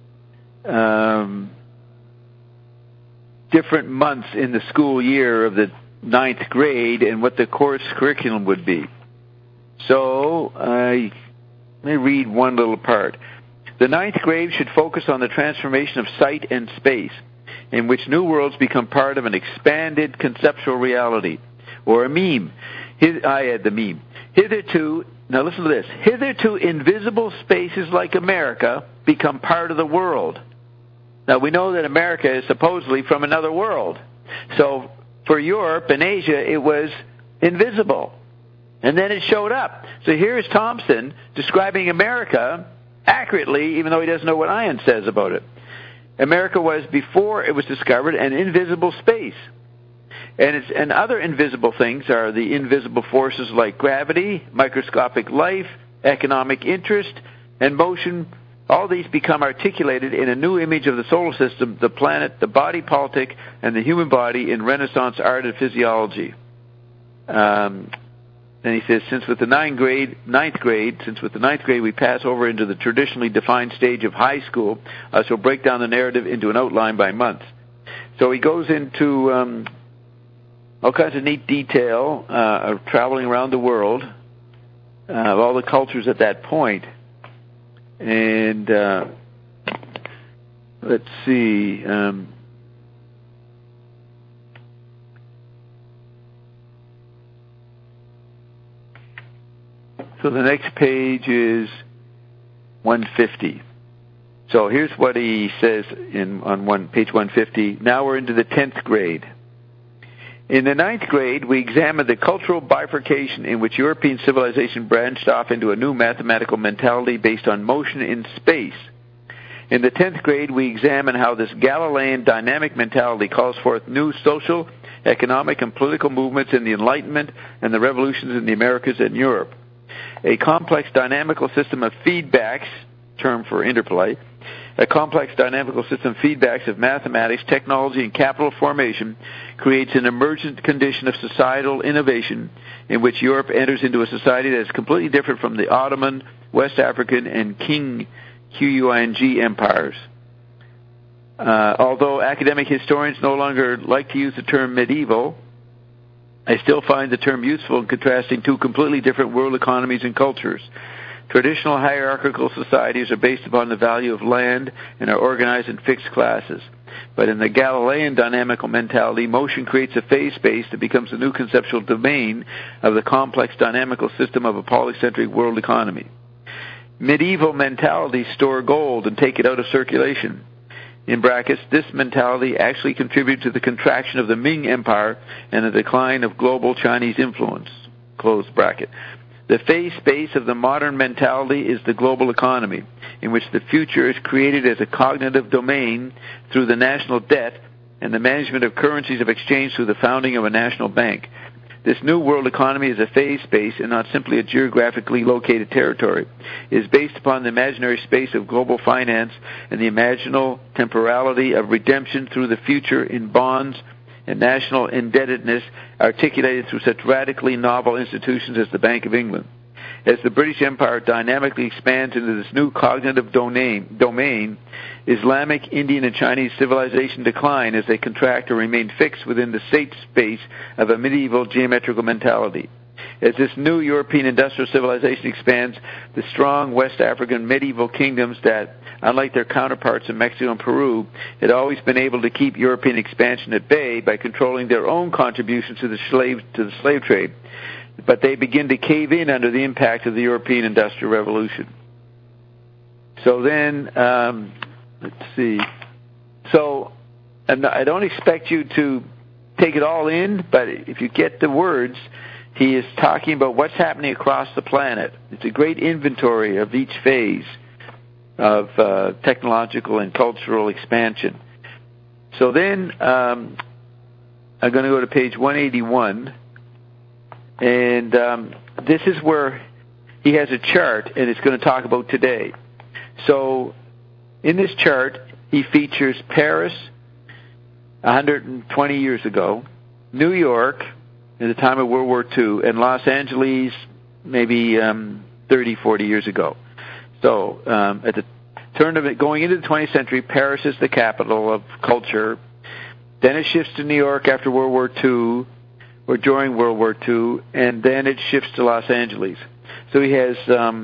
different months in the school year of the 9th grade and what the course curriculum would be. So, let me read one little part. The 9th grade should focus on the transformation of sight and space, in which new worlds become part of an expanded conceptual reality, or a meme. I add the meme. Hitherto, now listen to this, hitherto invisible spaces like America become part of the world. Now, we know that America is supposedly from another world. So, for Europe and Asia, it was invisible. And then it showed up. So here's Thompson describing America accurately, even though he doesn't know what Ian says about it. America was, before it was discovered, an invisible space. And other invisible things are the invisible forces like gravity, microscopic life, economic interest, and motion. All these become articulated in a new image of the solar system, the planet, the body politic, and the human body in Renaissance art and physiology. Then he says, since with the ninth grade we pass over into the traditionally defined stage of high school, I shall break down the narrative into an outline by month. So he goes into all kinds of neat detail of traveling around the world, of all the cultures at that point. And let's see. So the next page is 150. So here's what he says on page 150. Now we're into the 10th grade. In the 9th grade, we examined the cultural bifurcation in which European civilization branched off into a new mathematical mentality based on motion in space. In the 10th grade, we examine how this Galilean dynamic mentality calls forth new social, economic, and political movements in the Enlightenment and the revolutions in the Americas and Europe. A complex dynamical system of feedbacks, term for interplay, a complex dynamical system of feedbacks of mathematics, technology, and capital formation creates an emergent condition of societal innovation in which Europe enters into a society that is completely different from the Ottoman, West African, and Qing empires. Although academic historians no longer like to use the term medieval, I still find the term useful in contrasting two completely different world economies and cultures. Traditional hierarchical societies are based upon the value of land and are organized in fixed classes. But in the Galilean dynamical mentality, motion creates a phase space that becomes the new conceptual domain of the complex dynamical system of a polycentric world economy. Medieval mentalities store gold and take it out of circulation. In brackets, this mentality actually contributed to the contraction of the Ming Empire and the decline of global Chinese influence. Close bracket. The phase space of the modern mentality is the global economy, in which the future is created as a cognitive domain through the national debt and the management of currencies of exchange through the founding of a national bank. This new world economy is a phase space and not simply a geographically located territory. It is based upon the imaginary space of global finance and the imaginal temporality of redemption through the future in bonds and national indebtedness articulated through such radically novel institutions as the Bank of England. As the British Empire dynamically expands into this new cognitive domain, Islamic, Indian, and Chinese civilization decline as they contract or remain fixed within the state space of a medieval geometrical mentality. As this new European industrial civilization expands, the strong West African medieval kingdoms that, unlike their counterparts in Mexico and Peru, had always been able to keep European expansion at bay by controlling their own contributions to the slave trade. But they begin to cave in under the impact of the European Industrial Revolution. So then, let's see. So, and I don't expect you to take it all in, but if you get the words, he is talking about what's happening across the planet. It's a great inventory of each phase of technological and cultural expansion. So then I'm going to go to page 181, and this is where he has a chart, and it's going to talk about today. So in this chart, he features Paris 120 years ago, New York at the time of World War II, and Los Angeles maybe 30, 40 years ago. So at the turn of it, going into the 20th century, Paris is the capital of culture. Then it shifts to New York after World War II, or during World War II, and then it shifts to Los Angeles. So he has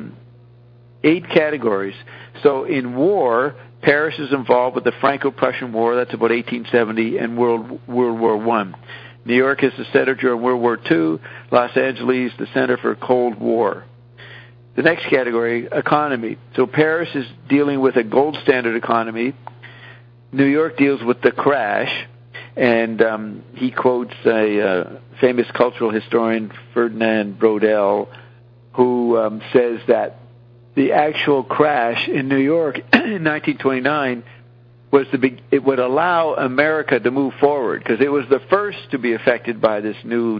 8 categories. So in war, Paris is involved with the Franco-Prussian War, that's about 1870, and World War I. New York is the center during World War II, Los Angeles the center for Cold War. The next category, economy. So Paris is dealing with a gold standard economy. New York deals with the crash, and he quotes a famous cultural historian, Ferdinand Brodel, who says that the actual crash in New York in 1929 was it would allow America to move forward, because it was the first to be affected by this new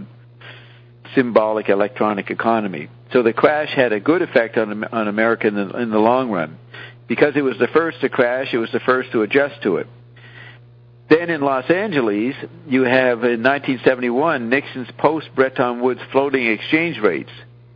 symbolic electronic economy. So the crash had a good effect on America in the long run. Because it was the first to crash, it was the first to adjust to it. Then in Los Angeles, you have in 1971 Nixon's post-Bretton Woods floating exchange rates,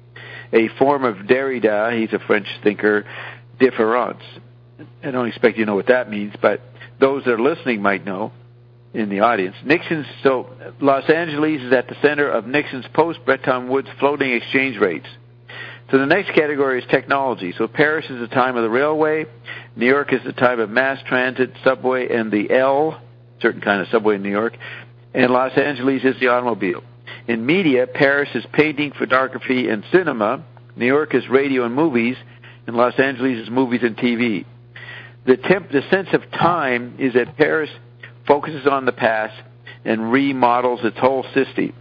a form of Derrida, he's a French thinker, différance. I don't expect you to know what that means, but those that are listening might know in the audience. So Los Angeles is at the center of Nixon's post-Bretton Woods floating exchange rates. So the next category is technology. So Paris is the time of the railway, New York is the time of mass transit, subway, and the L, certain kind of subway in New York, and Los Angeles is the automobile. In media, Paris is painting, photography, and cinema, New York is radio and movies, and Los Angeles is movies and TV. The sense of time is that Paris focuses on the past and remodels its whole city.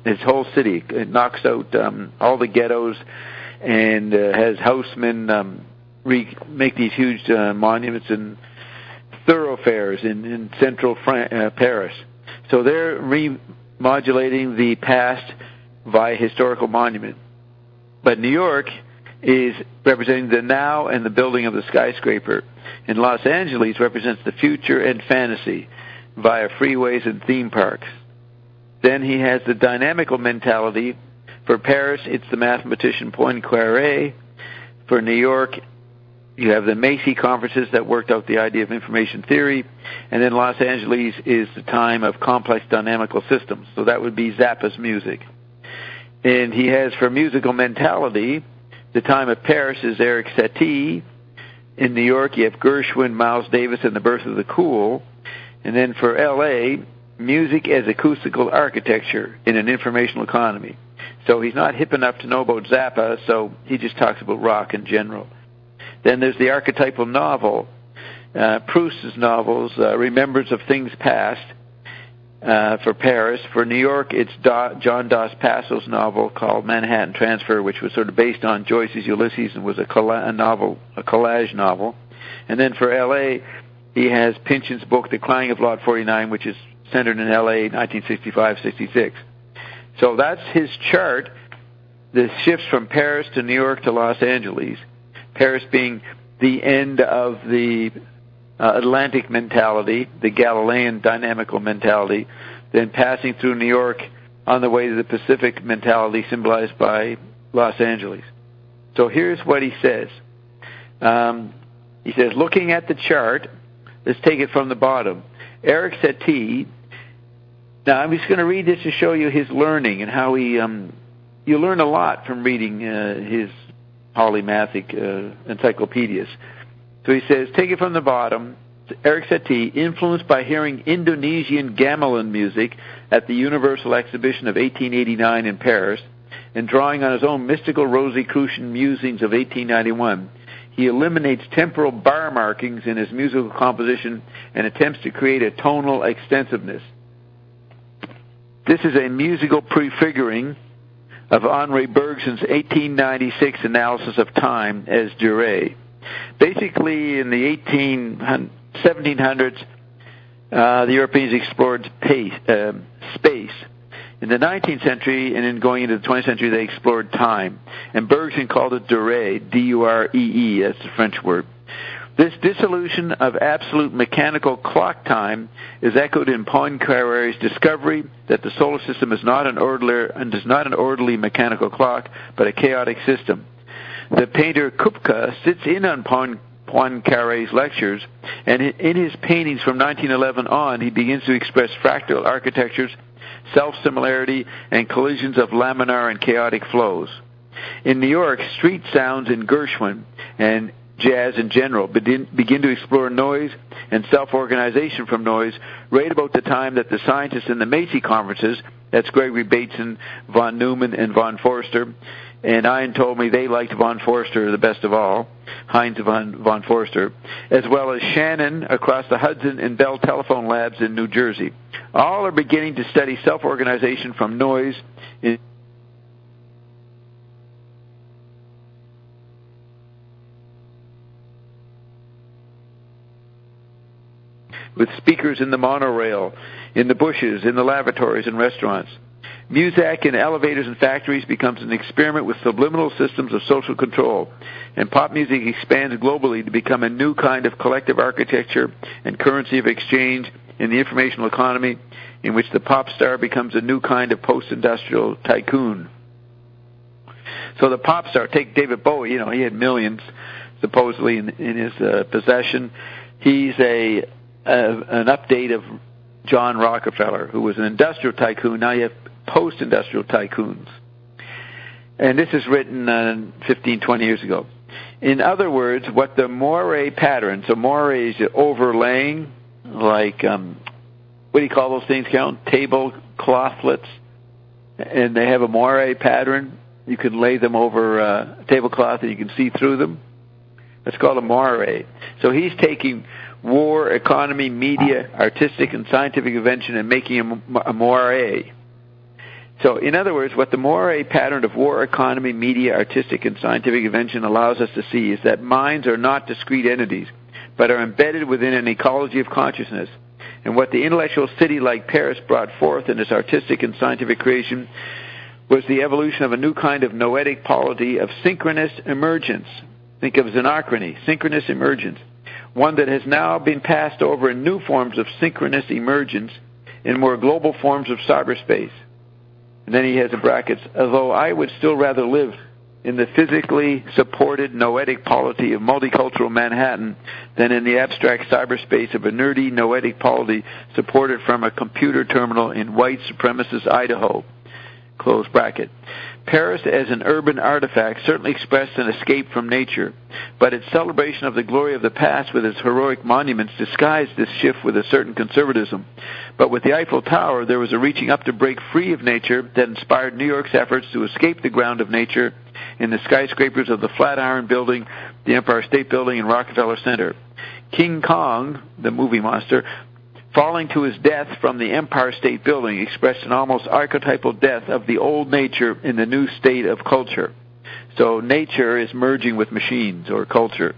It knocks out all the ghettos and has housemen make these huge monuments and thoroughfares in central Paris. So they're remodulating the past via historical monument. But New York is representing the now and the building of the skyscraper. And Los Angeles represents the future and fantasy via freeways and theme parks. Then he has the dynamical mentality. For Paris, it's the mathematician Poincaré. For New York, you have the Macy conferences that worked out the idea of information theory. And then Los Angeles is the time of complex dynamical systems. So that would be Zappa's music. And he has, for musical mentality, the time of Paris is Eric Satie. In New York, you have Gershwin, Miles Davis, and the Birth of the Cool. And then for L.A., music as acoustical architecture in an informational economy. So he's not hip enough to know about Zappa, so he just talks about rock in general. Then there's the archetypal novel. Proust's novels, Remembrance of Things Past, for Paris. For New York, it's John Dos Passos' novel called Manhattan Transfer, which was sort of based on Joyce's Ulysses and was a collage novel. And then for L.A., he has Pynchon's book, The Decline of Lot 49, which is centered in L.A., 1965-66. So that's his chart. The shifts from Paris to New York to Los Angeles. Paris being the end of the Atlantic mentality, the Galilean dynamical mentality, then passing through New York on the way to the Pacific mentality symbolized by Los Angeles. So here's what he says. He says, looking at the chart, let's take it from the bottom. Eric Satie, now I'm just going to read this to show you his learning and how he, you learn a lot from reading his polymathic encyclopedias. So he says, take it from the bottom. Eric Satie, influenced by hearing Indonesian gamelan music at the Universal Exhibition of 1889 in Paris, and drawing on his own mystical Rosicrucian musings of 1891, he eliminates temporal bar markings in his musical composition and attempts to create a tonal extensiveness. This is a musical prefiguring of Henri Bergson's 1896 analysis of time as durée. Basically, in the 1700s, the Europeans explored space. In the 19th century and in going into the 20th century, they explored time. And Bergson called it durée, D-U-R-E-E, that's the French word. This dissolution of absolute mechanical clock time is echoed in Poincaré's discovery that the solar system is not an orderly mechanical clock, but a chaotic system. The painter Kupka sits in on Poincaré's lectures, and in his paintings from 1911 on, he begins to express fractal architectures, self-similarity, and collisions of laminar and chaotic flows. In New York, street sounds in Gershwin and jazz in general begin to explore noise and self-organization from noise right about the time that the scientists in the Macy conferences, that's Gregory Bateson, von Neumann, and von Forster, and Ian told me they liked von Forster the best of all, Heinz von Forster, as well as Shannon across the Hudson and Bell Telephone Labs in New Jersey. All are beginning to study self-organization from noise with speakers in the monorail, in the bushes, in the lavatories and restaurants. Music in elevators and factories becomes an experiment with subliminal systems of social control, and pop music expands globally to become a new kind of collective architecture and currency of exchange in the informational economy, in which the pop star becomes a new kind of post-industrial tycoon. So the pop star, take David Bowie, he had millions supposedly in his possession. He's an update of John Rockefeller, who was an industrial tycoon. Now you have post-industrial tycoons. And this is written 15, 20 years ago. In other words, what the moire pattern, so moire is overlaying, like, what do you call those things, Carol? Tableclothlets. And they have a moire pattern. You can lay them over a tablecloth and you can see through them. That's called a moire. So he's taking war, economy, media, artistic, and scientific invention and making a moire. So, in other words, what the moire pattern of war, economy, media, artistic, and scientific invention allows us to see is that minds are not discrete entities, but are embedded within an ecology of consciousness. And what the intellectual city like Paris brought forth in its artistic and scientific creation was the evolution of a new kind of noetic polity of synchronous emergence. Think of xenochrony, synchronous emergence. One that has now been passed over in new forms of synchronous emergence in more global forms of cyberspace. And then he has in brackets, although I would still rather live in the physically supported noetic polity of multicultural Manhattan than in the abstract cyberspace of a nerdy noetic polity supported from a computer terminal in white supremacist Idaho. Close bracket. Paris as an urban artifact certainly expressed an escape from nature, but its celebration of the glory of the past with its heroic monuments disguised this shift with a certain conservatism. But with the Eiffel Tower, there was a reaching up to break free of nature that inspired New York's efforts to escape the ground of nature in the skyscrapers of the Flatiron Building, the Empire State Building, and Rockefeller Center. King Kong, the movie monster, falling to his death from the Empire State Building expressed an almost archetypal death of the old nature in the new state of culture. So nature is merging with machines or culture.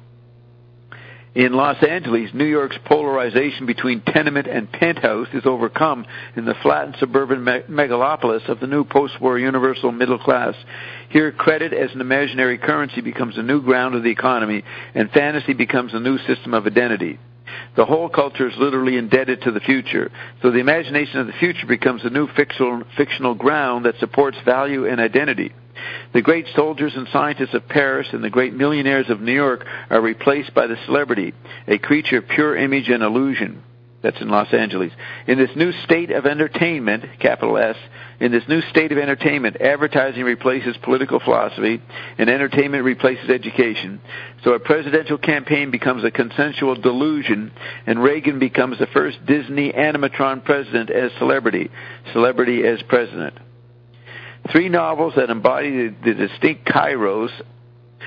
In Los Angeles, New York's polarization between tenement and penthouse is overcome in the flattened suburban megalopolis of the new post-war universal middle class. Here, credit as an imaginary currency becomes a new ground of the economy, and fantasy becomes a new system of identity. The whole culture is literally indebted to the future. So the imagination of the future becomes a new fictional ground that supports value and identity. The great soldiers and scientists of Paris and the great millionaires of New York are replaced by the celebrity, a creature of pure image and illusion. That's in Los Angeles. In this new state of entertainment, capital S, in this new state of entertainment, advertising replaces political philosophy and entertainment replaces education. So a presidential campaign becomes a consensual delusion, and Reagan becomes the first Disney animatron president as celebrity as president. 3 novels that embody the distinct kairos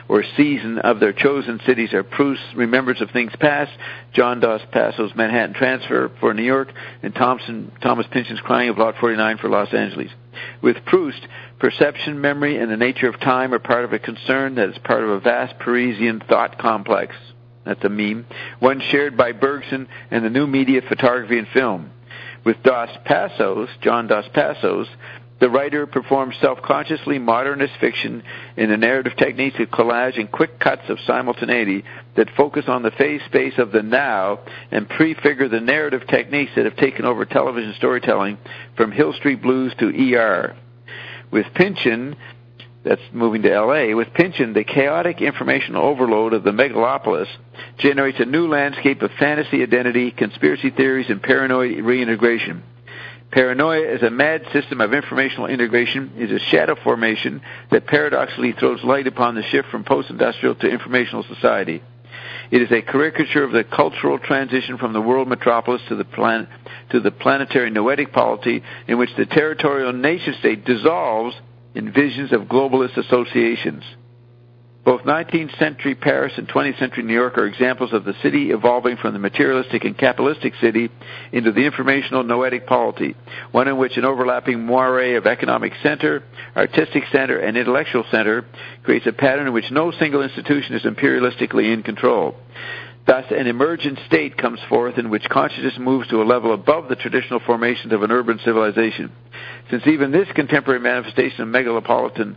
or season of their chosen cities are Proust's Remembrance of Things Past, John Dos Passos' Manhattan Transfer for New York, and Thomas Pynchon's Crying of Lot 49 for Los Angeles. With Proust, perception, memory, and the nature of time are part of a concern that is part of a vast Parisian thought complex. That's a meme. One shared by Bergson and the new media, photography, and film. With Dos Passos, John Dos Passos, the writer performs self-consciously modernist fiction in the narrative techniques of collage and quick cuts of simultaneity that focus on the phase space of the now and prefigure the narrative techniques that have taken over television storytelling from Hill Street Blues to ER. With Pynchon, that's moving to L.A., with Pynchon, the chaotic informational overload of the megalopolis generates a new landscape of fantasy identity, conspiracy theories, and paranoid reintegration. Paranoia is a mad system of informational integration, is a shadow formation that paradoxically throws light upon the shift from post-industrial to informational society. It is a caricature of the cultural transition from the world metropolis to the planetary noetic polity in which the territorial nation-state dissolves in visions of globalist associations. Both 19th century Paris and 20th century New York are examples of the city evolving from the materialistic and capitalistic city into the informational noetic polity, one in which an overlapping moire of economic center, artistic center, and intellectual center creates a pattern in which no single institution is imperialistically in control. Thus, an emergent state comes forth in which consciousness moves to a level above the traditional formations of an urban civilization. Since even this contemporary manifestation of megalopolitan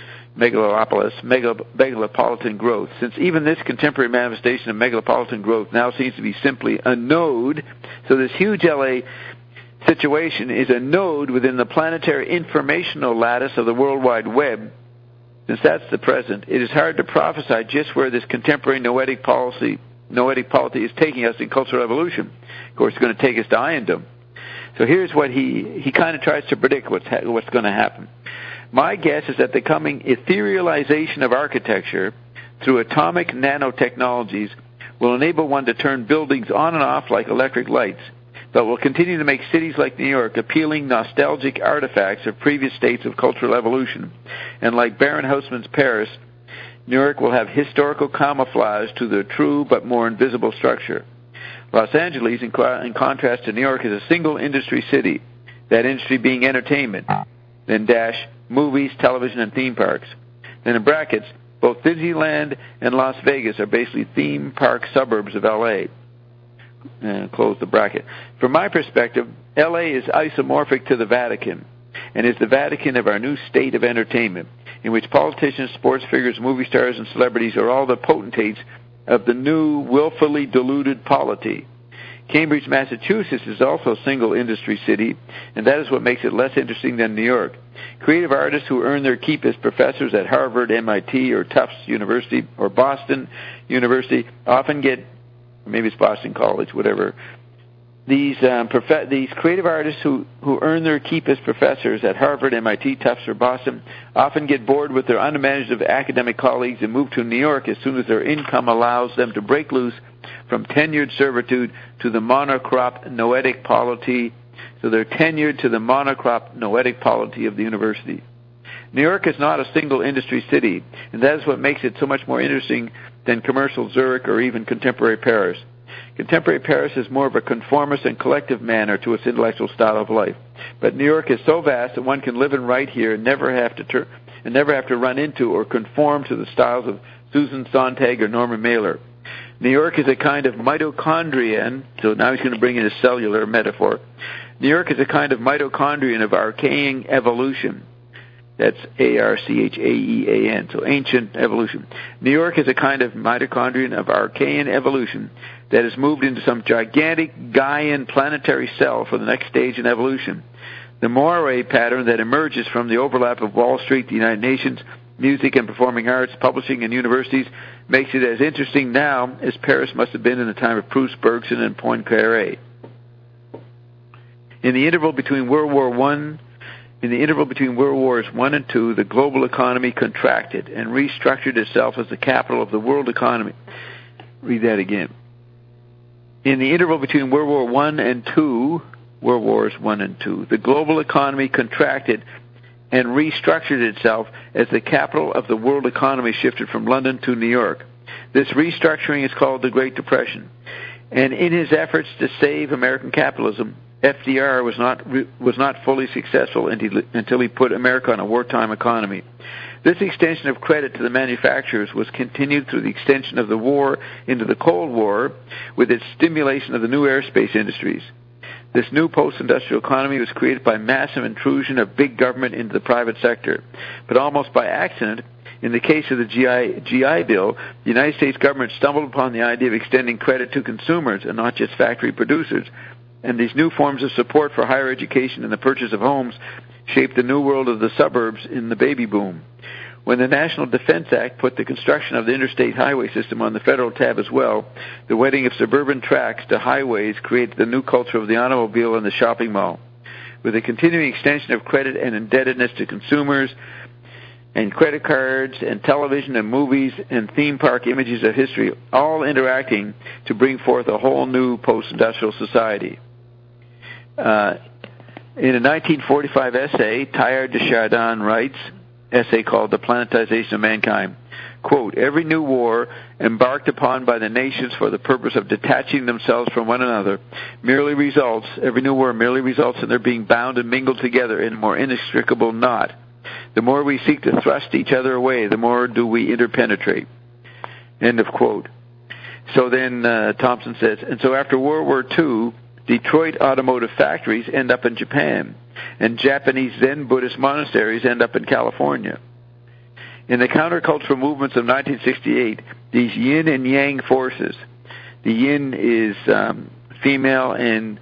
growth, since even this contemporary manifestation of megalopolitan growth now seems to be simply a node, so this huge LA situation is a node within the planetary informational lattice of the World Wide Web. Since that's the present, it is hard to prophesy just where this contemporary noetic polity is taking us in cultural evolution. Of course, it's going to take us to Iondom. So here's what he kind of tries to predict what's going to happen. My guess is that the coming etherealization of architecture through atomic nanotechnologies will enable one to turn buildings on and off like electric lights, but will continue to make cities like New York appealing nostalgic artifacts of previous states of cultural evolution. And like Baron Haussmann's Paris, New York will have historical camouflage to the true but more invisible structure. Los Angeles, in contrast to New York, is a single industry city, that industry being entertainment, then dash movies, television, and theme parks. Then in brackets, both Disneyland and Las Vegas are basically theme park suburbs of L.A. Close the bracket. From my perspective, L.A. is isomorphic to the Vatican, and is the Vatican of our new state of entertainment, in which politicians, sports figures, movie stars, and celebrities are all the potentates of the new, willfully deluded polity. Cambridge, Massachusetts is also a single industry city, and that is what makes it less interesting than New York. Creative artists who earn their keep as professors at Harvard, MIT, or Tufts University, or Boston University often get, maybe it's Boston College, whatever. These creative artists who earn their keep as professors at Harvard, MIT, Tufts, or Boston often get bored with their unimaginative academic colleagues and move to New York as soon as their income allows them to break loose from tenured servitude to the monocrop noetic polity. So they're tenured to the monocrop noetic polity of the university. New York is not a single industry city, and that is what makes it so much more interesting than commercial Zurich or even contemporary Paris. Contemporary Paris is more of a conformist and collective manner to its intellectual style of life. But New York is so vast that one can live and write here and never have to run into or conform to the styles of Susan Sontag or Norman Mailer. New York is a kind of mitochondrion, so now he's going to bring in a cellular metaphor. New York is a kind of mitochondrion of Archean evolution. That's Archaean, so ancient evolution. New York is a kind of mitochondrion of Archean evolution that has moved into some gigantic Gaian planetary cell for the next stage in evolution. The moire pattern that emerges from the overlap of Wall Street, the United Nations, music and performing arts, publishing, and universities makes it as interesting now as Paris must have been in the time of Proust, Bergson, and Poincaré. In the interval between World Wars I and II, the global economy contracted and restructured itself as the capital of the world economy. Read that again. In the interval between World War I and II, World Wars I and II, the global economy contracted and restructured itself as the capital of the world economy shifted from London to New York. This restructuring is called the Great Depression. And in his efforts to save American capitalism, FDR was not fully successful until he put America on a wartime economy. This extension of credit to the manufacturers was continued through the extension of the war into the Cold War with its stimulation of the new aerospace industries. This new post-industrial economy was created by massive intrusion of big government into the private sector. But almost by accident, in the case of the GI Bill, the United States government stumbled upon the idea of extending credit to consumers and not just factory producers. And these new forms of support for higher education and the purchase of homes shaped the new world of the suburbs in the baby boom. When the National Defense Act put the construction of the interstate highway system on the federal tab as well, the wedding of suburban tracks to highways created the new culture of the automobile and the shopping mall. With the continuing extension of credit and indebtedness to consumers, and credit cards, and television, and movies, and theme park images of history, all interacting to bring forth a whole new post-industrial society. In a 1945 essay, Teilhard de Chardin writes, essay called The Planetization of Mankind, quote, every new war embarked upon by the nations for the purpose of detaching themselves from one another every new war merely results in their being bound and mingled together in a more inextricable knot. The more we seek to thrust each other away, the more do we interpenetrate. End of quote. So then Thompson says, and so after World War II, Detroit automotive factories end up in Japan, and Japanese Zen Buddhist monasteries end up in California. In the countercultural movements of 1968, these yin and yang forces, the yin is female and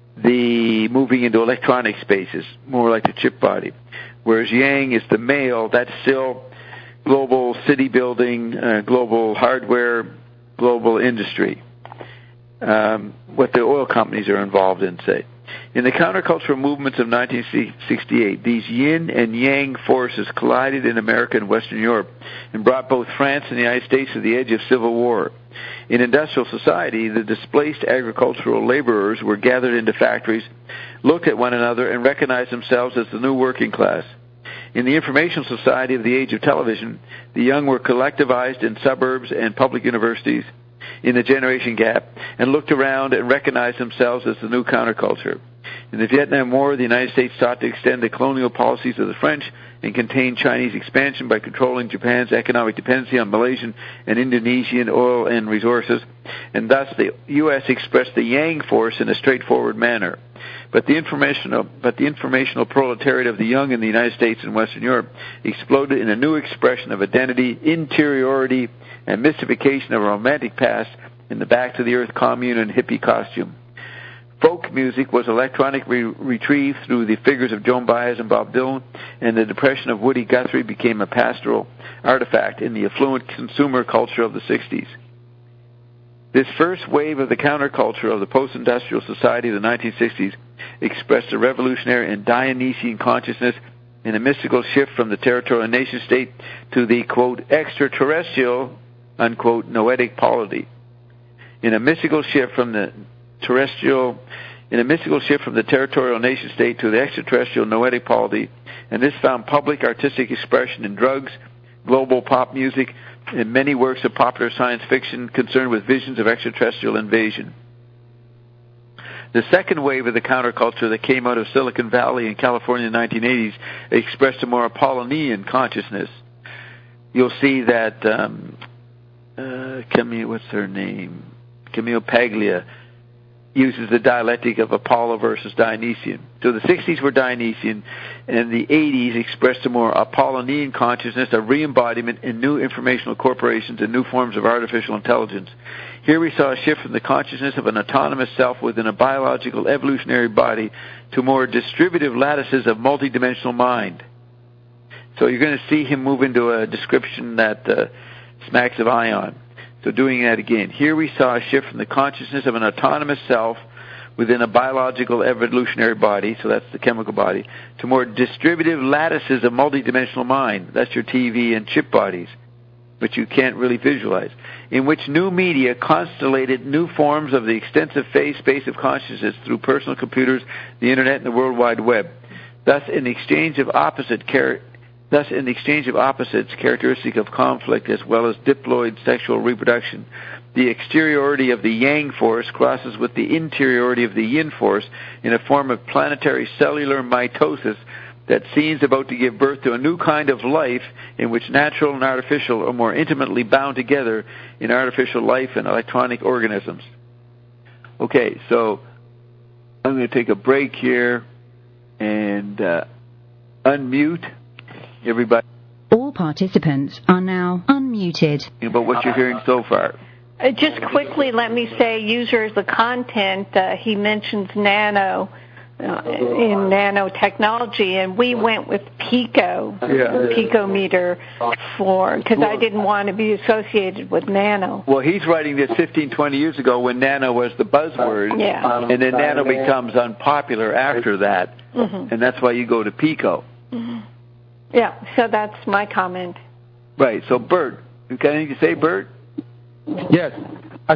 the moving into electronic spaces, more like the chip body, whereas yang is the male, that's still global city building, global hardware, global industry, what the oil companies are involved in, say. In the countercultural movements of 1968, these yin and yang forces collided in America and Western Europe and brought both France and the United States to the edge of civil war. In industrial society, the displaced agricultural laborers were gathered into factories, looked at one another, and recognized themselves as the new working class. In the information society of the age of television, the young were collectivized in suburbs and public universities in the generation gap and looked around and recognized themselves as the new counterculture. In the Vietnam War, the United States sought to extend the colonial policies of the French and contain Chinese expansion by controlling Japan's economic dependency on Malaysian and Indonesian oil and resources, and thus the U.S. expressed the Yang force in a straightforward manner. But the informational proletariat of the young in the United States and Western Europe exploded in a new expression of identity, interiority, and mystification of a romantic past in the back-to-the-earth commune and hippie costume. Folk music was electronically retrieved through the figures of Joan Baez and Bob Dylan, and the depression of Woody Guthrie became a pastoral artifact in the affluent consumer culture of the 60s. This first wave of the counterculture of the post-industrial society of the 1960s expressed a revolutionary and Dionysian consciousness in a mystical shift from the territorial nation-state to the, quote, extraterrestrial, unquote, noetic polity. In a mystical shift from the territorial nation-state to the extraterrestrial noetic polity, and this found public artistic expression in drugs, global pop music, and many works of popular science fiction concerned with visions of extraterrestrial invasion. The second wave of the counterculture that came out of Silicon Valley in California in the 1980s expressed a more Apollonian consciousness. You'll see that Camille Paglia uses the dialectic of Apollo versus Dionysian. So the 60s were Dionysian, and the 80s expressed a more Apollonian consciousness, a re-embodiment in new informational corporations and new forms of artificial intelligence. Here we saw a shift from the consciousness of an autonomous self within a biological evolutionary body to more distributive lattices of multidimensional mind. So you're going to see him move into a description that smacks of Ion. So doing that again. Here we saw a shift from the consciousness of an autonomous self within a biological evolutionary body, so that's the chemical body, to more distributive lattices of multidimensional mind. That's your TV and chip bodies, but you can't really visualize, in which new media constellated new forms of the extensive phase space of consciousness through personal computers, the Internet, and the World Wide Web. Thus, in the exchange of opposites characteristic of conflict as well as diploid sexual reproduction, the exteriority of the yang force crosses with the interiority of the yin force in a form of planetary cellular mitosis that seems about to give birth to a new kind of life in which natural and artificial are more intimately bound together in artificial life and electronic organisms. Okay, so I'm going to take a break here and unmute everybody. All participants are now unmuted. About what you're hearing so far. Just quickly, let me say, users, the content, he mentions nano in nanotechnology, and we went with picometer because I didn't want to be associated with nano. Well, he's writing this 15, 20 years ago when nano was the buzzword, and then nano becomes unpopular after that, and that's why you go to pico. Yeah, so that's my comment. Right. So, Bert, you got anything to say, Bert? Yes, I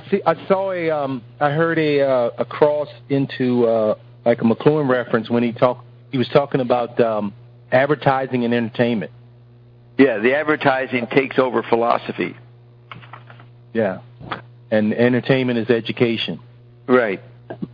heard a cross into like a McLuhan reference when he was talking about advertising and entertainment. Yeah, the advertising takes over philosophy. Yeah, and entertainment is education. Right.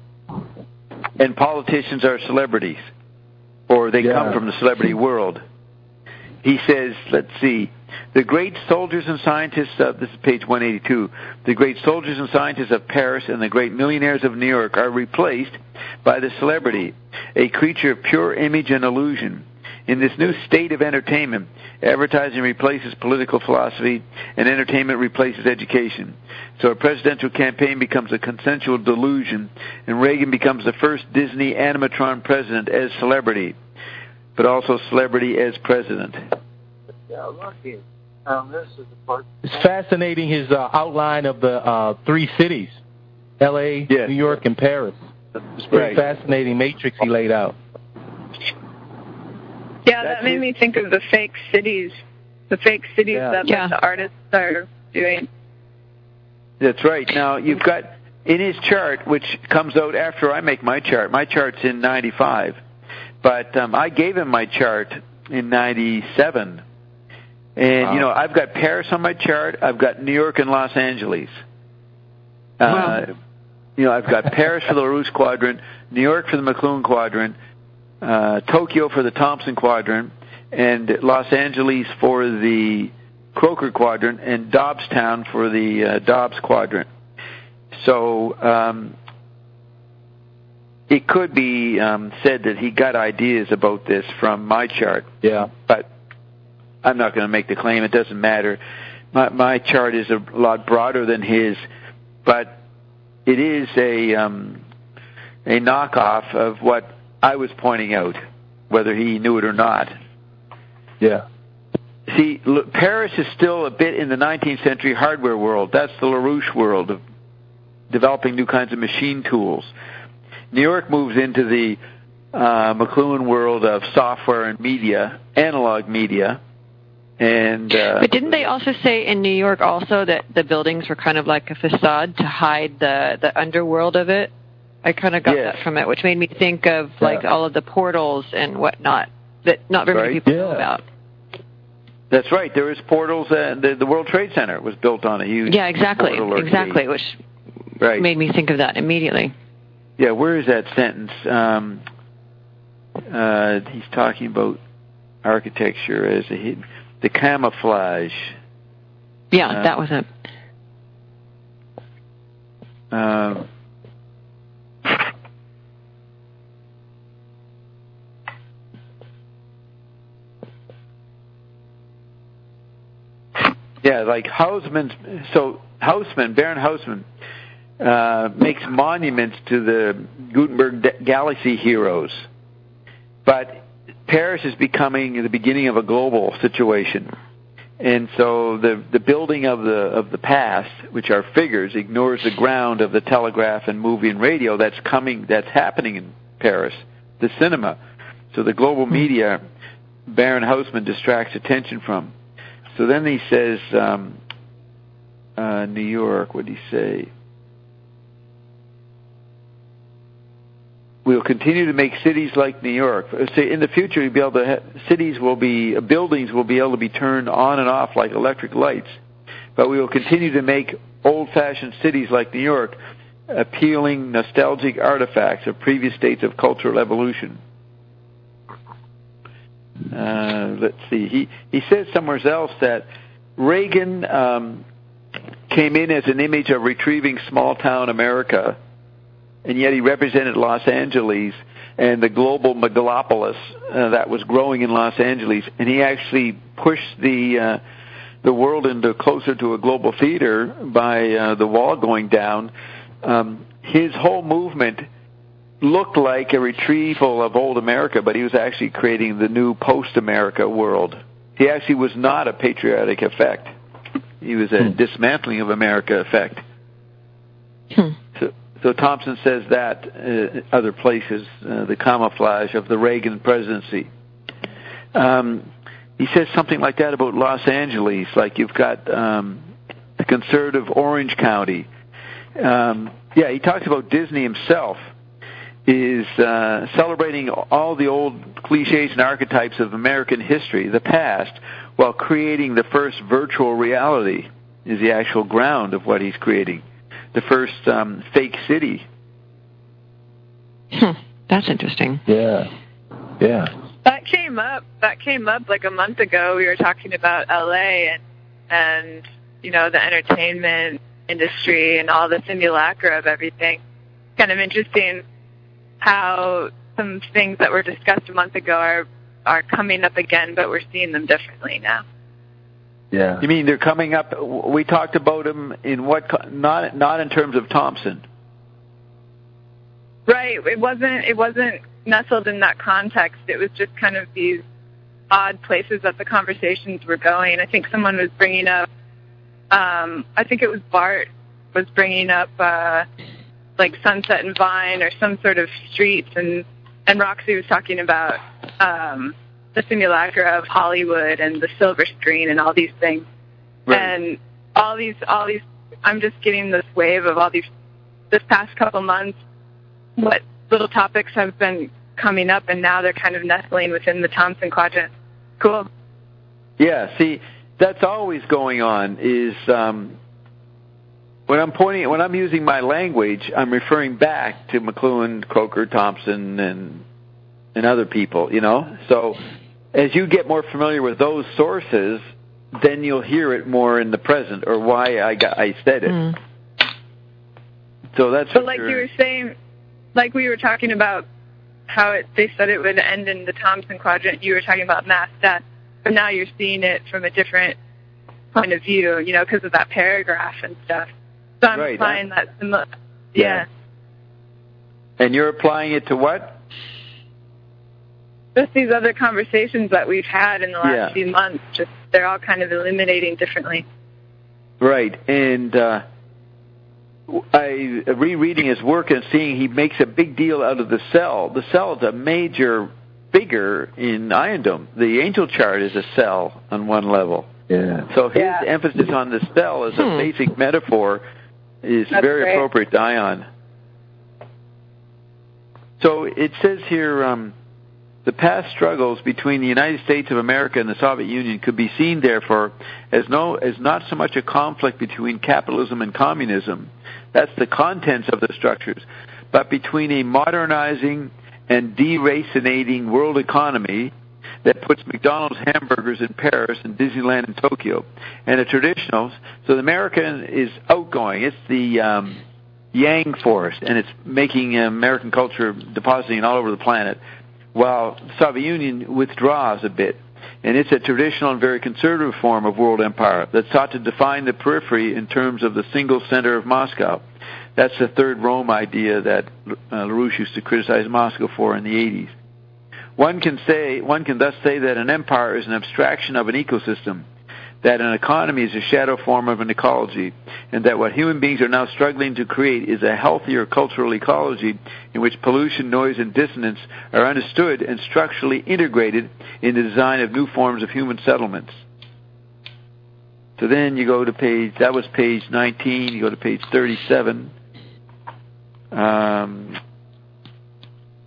And politicians are celebrities, or they come from the celebrity world. He says, let's see, the great soldiers and scientists this is page 182, the great soldiers and scientists of Paris and the great millionaires of New York are replaced by the celebrity, a creature of pure image and illusion. In this new state of entertainment, advertising replaces political philosophy and entertainment replaces education. So a presidential campaign becomes a consensual delusion, and Reagan becomes the first Disney animatron president as celebrity, but also celebrity as president. Yeah, lucky. This is the part. It's fascinating, his outline of the three cities, L.A., New York, and Paris. It's a pretty fascinating matrix he laid out. Yeah, that made me think of the fake cities that the artists are doing. That's right. Now, you've got, in his chart, which comes out after I make my chart's in 95, but I gave him my chart in 97. And, I've got Paris on my chart. I've got New York and Los Angeles. I've got Paris for the LaRouche Quadrant, New York for the McLuhan Quadrant, Tokyo for the Thompson Quadrant, and Los Angeles for the Croker Quadrant, and Dobbstown for the Dobbs Quadrant. So it could be said that he got ideas about this from my chart. Yeah. But I'm not going to make the claim. It doesn't matter. My chart is a lot broader than his, but it is a knockoff of what I was pointing out, whether he knew it or not. Yeah. See, Paris is still a bit in the 19th century hardware world. That's the LaRouche world of developing new kinds of machine tools. New York moves into the McLuhan world of software and media, analog media. And but didn't they also say in New York also that the buildings were kind of like a facade to hide the underworld of it? I kind of got that from it, which made me think of like all of the portals and whatnot that not very many people know about. That's right. There was portals. The World Trade Center was built on a huge portal. Exactly, which made me think of that immediately. Yeah, where is that sentence? He's talking about architecture as the camouflage. Yeah, that was it. Yeah, like Baron Haussmann makes monuments to the Gutenberg Galaxy heroes. But Paris is becoming the beginning of a global situation. And so the building of the past, which are figures, ignores the ground of the telegraph and movie and radio that's happening in Paris, the cinema. So the global media, Baron Haussmann distracts attention from. So then he says, New York, what did he say? we'll continue to make cities like New York. Say in the future, you'll be able to buildings will be able to be turned on and off like electric lights. But we will continue to make old-fashioned cities like New York appealing, nostalgic artifacts of previous states of cultural evolution. Let's see. He says somewhere else that Reagan came in as an image of retrieving small-town America, and yet he represented Los Angeles and the global megalopolis that was growing in Los Angeles, and he actually pushed the world into closer to a global theater by the wall going down. His whole movement looked like a retrieval of old America, but he was actually creating the new post-America world. He actually was not a patriotic effect. He was a dismantling of America effect. So Thompson says that other places, the camouflage of the Reagan presidency. He says something like that about Los Angeles, like you've got the conservative Orange County. He talks about Disney himself is celebrating all the old cliches and archetypes of American history, the past, while creating the first virtual reality is the actual ground of what he's creating. The first fake city. That's interesting. Yeah. That came up like a month ago. We were talking about LA and the entertainment industry and all the simulacra of everything. Kind of interesting how some things that were discussed a month ago are coming up again, but we're seeing them differently now. Yeah. You mean they're coming up? We talked about them in what? Not in terms of Thompson. Right. It wasn't nestled in that context. It was just kind of these odd places that the conversations were going. I think someone was bringing up. I think it was Bart was bringing up like Sunset and Vine or some sort of streets, and Roxy was talking about the simulacra of Hollywood and the silver screen and all these things. Right. And all these I'm just getting this wave of all these this past couple months, what little topics have been coming up, and now they're kind of nestling within the Thompson Quadrant. Cool. Yeah, see, that's always going on is when I'm using my language, I'm referring back to McLuhan, Croker, Thompson, and other people, So as you get more familiar with those sources, then you'll hear it more in the present, or why I said it. So that's. But like you were saying, like we were talking about how they said it would end in the Thompson Quadrant. You were talking about mass death, but now you're seeing it from a different point of view, because of that paragraph and stuff. So I'm applying that. Yeah. And you're applying it to what? Just these other conversations that we've had in the last few months. Just they're all kind of illuminating differently. Right, and I rereading his work and seeing he makes a big deal out of the cell. The cell is a major figure in Iondom. The angel chart is a cell on one level. Yeah. So his emphasis on the cell as a basic metaphor is very appropriate to Ion. So it says here, the past struggles between the United States of America and the Soviet Union could be seen, therefore, as not so much a conflict between capitalism and communism. That's the contents of the structures, but between a modernizing and deracinating world economy that puts McDonald's hamburgers in Paris and Disneyland in Tokyo, and a traditional. So the American is outgoing. It's the Yang force, and it's making American culture depositing all over the planet, while the Soviet Union withdraws a bit. And it's a traditional and very conservative form of world empire that sought to define the periphery in terms of the single center of Moscow. That's the Third Rome idea that LaRouche used to criticize Moscow for in the 80s. One can thus say that an empire is an abstraction of an ecosystem, that an economy is a shadow form of an ecology, and that what human beings are now struggling to create is a healthier cultural ecology in which pollution, noise, and dissonance are understood and structurally integrated in the design of new forms of human settlements. So then you go to that was page 19, you go to page 37.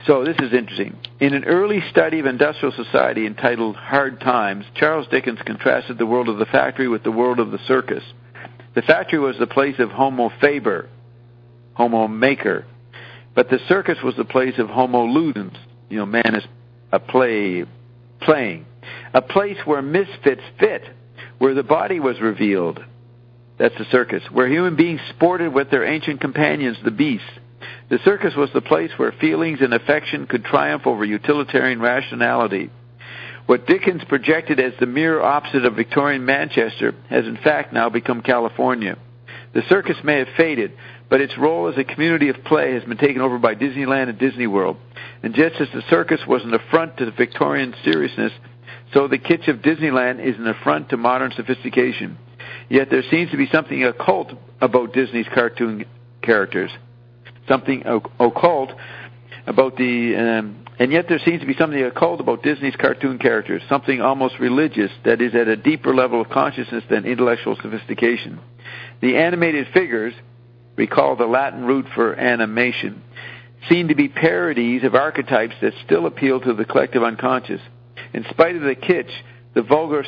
So this is interesting. In an early study of industrial society entitled Hard Times, Charles Dickens contrasted the world of the factory with the world of the circus. The factory was the place of Homo faber, Homo maker, but the circus was the place of Homo ludens, man is playing. A place where misfits fit, where the body was revealed. That's the circus. Where human beings sported with their ancient companions, the beasts. The circus was the place where feelings and affection could triumph over utilitarian rationality. What Dickens projected as the mirror opposite of Victorian Manchester has in fact now become California. The circus may have faded, but its role as a community of play has been taken over by Disneyland and Disney World. And just as the circus was an affront to the Victorian seriousness, so the kitsch of Disneyland is an affront to modern sophistication. Yet there seems to be something occult about Disney's cartoon characters. Something occult about and yet there seems to be something occult about Disney's cartoon characters, something almost religious that is at a deeper level of consciousness than intellectual sophistication. The animated figures, recall the Latin root for animation, seem to be parodies of archetypes that still appeal to the collective unconscious. In spite of the kitsch, the vulgar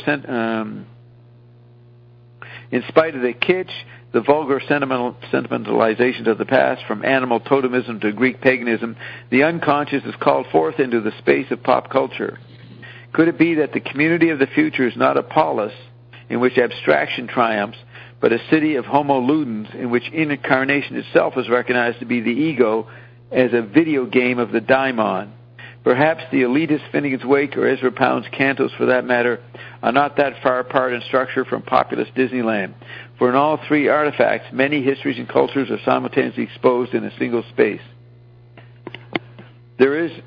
sentimentalizations of the past, from animal totemism to Greek paganism, the unconscious is called forth into the space of pop culture. Could it be that the community of the future is not a polis in which abstraction triumphs, but a city of homo ludens in which incarnation itself is recognized to be the ego as a video game of the daimon? Perhaps the elitist Finnegan's Wake or Ezra Pound's Cantos, for that matter, are not that far apart in structure from populist Disneyland. For in all three artifacts, many histories and cultures are simultaneously exposed in a single space. There is,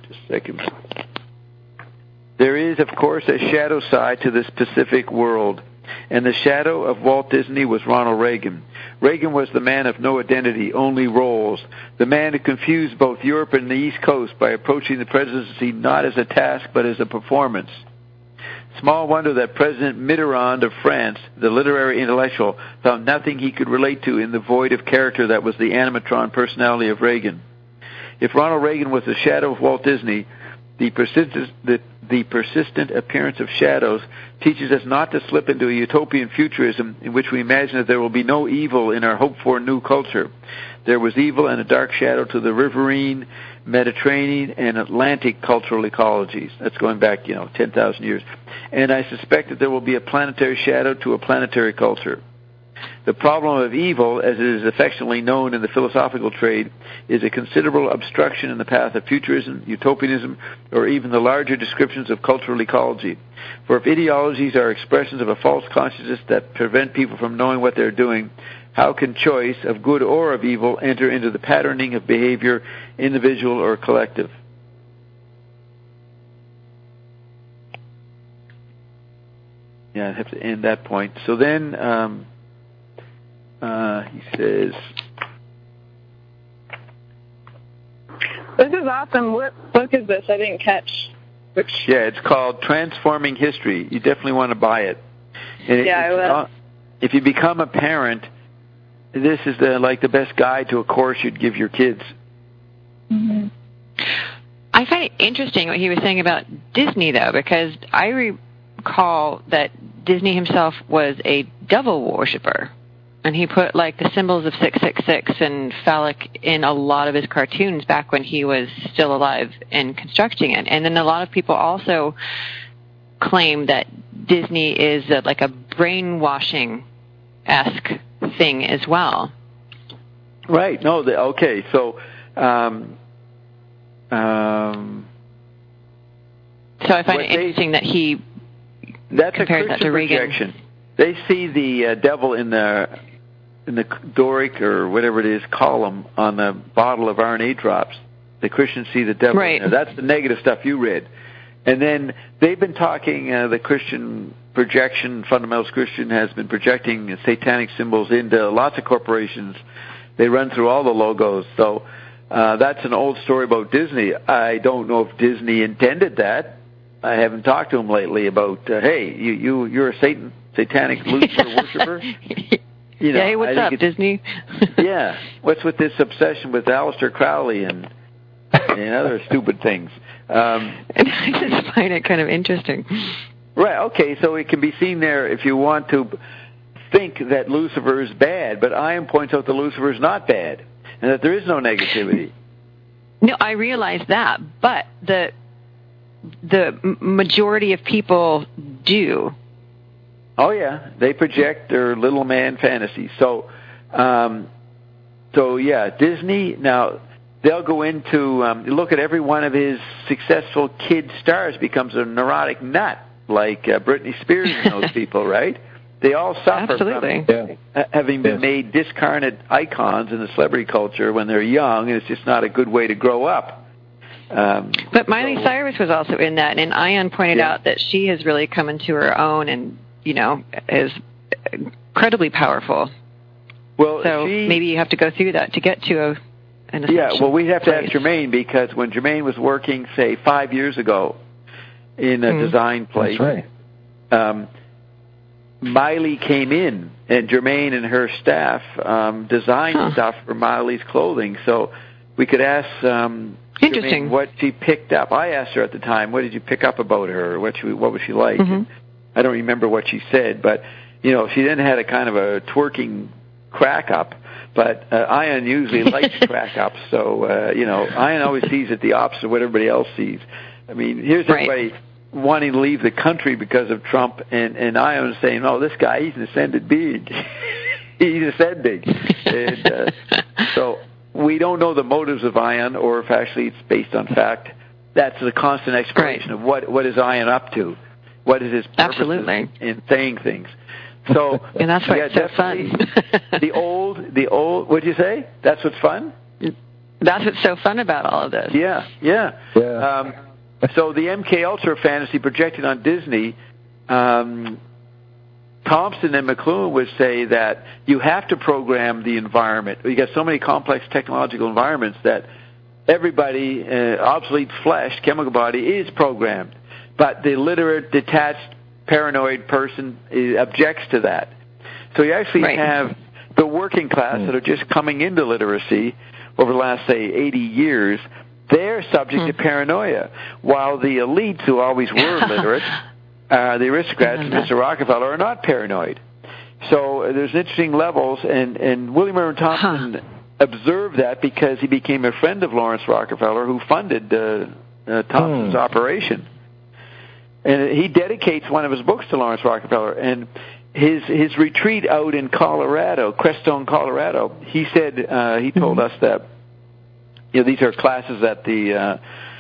of course, a shadow side to this Pacific world. And the shadow of Walt Disney was Ronald Reagan. Reagan was the man of no identity, only roles. The man who confused both Europe and the East Coast by approaching the presidency not as a task but as a performance. Small wonder that President Mitterrand of France, the literary intellectual, found nothing he could relate to in the void of character that was the animatron personality of Reagan. If Ronald Reagan was the shadow of Walt Disney, the persistent appearance of shadows teaches us not to slip into a utopian futurism in which we imagine that there will be no evil in our hoped-for new culture. There was evil and a dark shadow to the riverine, Mediterranean, and Atlantic cultural ecologies. That's going back, 10,000 years. And I suspect that there will be a planetary shadow to a planetary culture. The problem of evil, as it is affectionately known in the philosophical trade, is a considerable obstruction in the path of futurism, utopianism, or even the larger descriptions of cultural ecology. For if ideologies are expressions of a false consciousness that prevent people from knowing what they're doing, how can choice of good or of evil enter into the patterning of behavior, individual or collective? Yeah, I have to end that point. So then, he says, this is awesome. What book is this? I didn't catch. Yeah, it's called Transforming History. You definitely want to buy it. And I will. If you become a parent, this is the best guide to a course you'd give your kids. Mm-hmm. I find it interesting what he was saying about Disney, though, because I recall that Disney himself was a devil worshiper. And he put the symbols of 666 and phallic in a lot of his cartoons back when he was still alive and constructing it. And then a lot of people also claim that Disney is a brainwashing-esque thing as well. Right. No. Okay. So. So I find it interesting that he compares that to Reagan. Projection. They see the devil in the Doric or whatever it is column on the bottle of RNA drops. The Christians see the devil in there. That's the negative stuff you read. And then they've been talking, the Christian projection, fundamentalist Christian, has been projecting satanic symbols into lots of corporations. They run through all the logos. So that's an old story about Disney. I don't know if Disney intended that. I haven't talked to him lately about, hey, you're a satanic Lucifer worshiper. Hey, what's up, Disney? Yeah. What's with this obsession with Aleister Crowley and and other stupid things. And I just find it kind of interesting. Right, okay, so it can be seen there if you want to think that Lucifer is bad, but Ion points out that Lucifer is not bad, and that there is no negativity. No, I realize that, but the majority of people do. Oh yeah, they project their little man fantasies. So yeah, Disney, now they'll go into look at every one of his successful kid stars becomes a neurotic nut, like Britney Spears and those people, right? They all suffer from having been made discarnate icons in the celebrity culture when they're young, and it's just not a good way to grow up. But Miley Cyrus was also in that, and Ion pointed out that she has really come into her own and, is incredibly powerful. Well, so maybe you have to go through that to get to an ascension. Yeah, well, we'd have to ask Jermaine, because when Jermaine was working, say, 5 years ago in a design place, that's right. Miley came in, and Jermaine and her staff designed stuff for Miley's clothing. So we could ask Jermaine what she picked up. I asked her at the time, what did you pick up about her? What was she like? Mm-hmm. I don't remember what she said, but, she then had a kind of a twerking crack-up. But Ion usually likes crack-ups, so, Ion always sees it the opposite of what everybody else sees. I mean, here's everybody wanting to leave the country because of Trump, and Ion saying, "Oh, this guy, he's an ascended being. He's ascending." And, so we don't know the motives of Ion, or if actually it's based on fact. That's the constant exploration of what is Ion up to, what is his purpose in saying things. So, and that's why it's so fun. the old. What'd you say? That's what's fun. That's what's so fun about all of this. Yeah. So the MK Ultra fantasy projected on Disney, Thompson and McLuhan would say that you have to program the environment. You got so many complex technological environments that everybody, obsolete flesh, chemical body, is programmed. But the literate, detached, paranoid person objects to that. So you actually have the working class that are just coming into literacy over the last, say, 80 years. They're subject to paranoia, while the elites, who always were literate, the aristocrats, Mr. Rockefeller, are not paranoid. So there's interesting levels, and William Irwin Thompson observed that because he became a friend of Lawrence Rockefeller, who funded Thompson's operation. And he dedicates one of his books to Lawrence Rockefeller, and his retreat out in Colorado, Crestone, Colorado, he said, he told us that, these are classes at the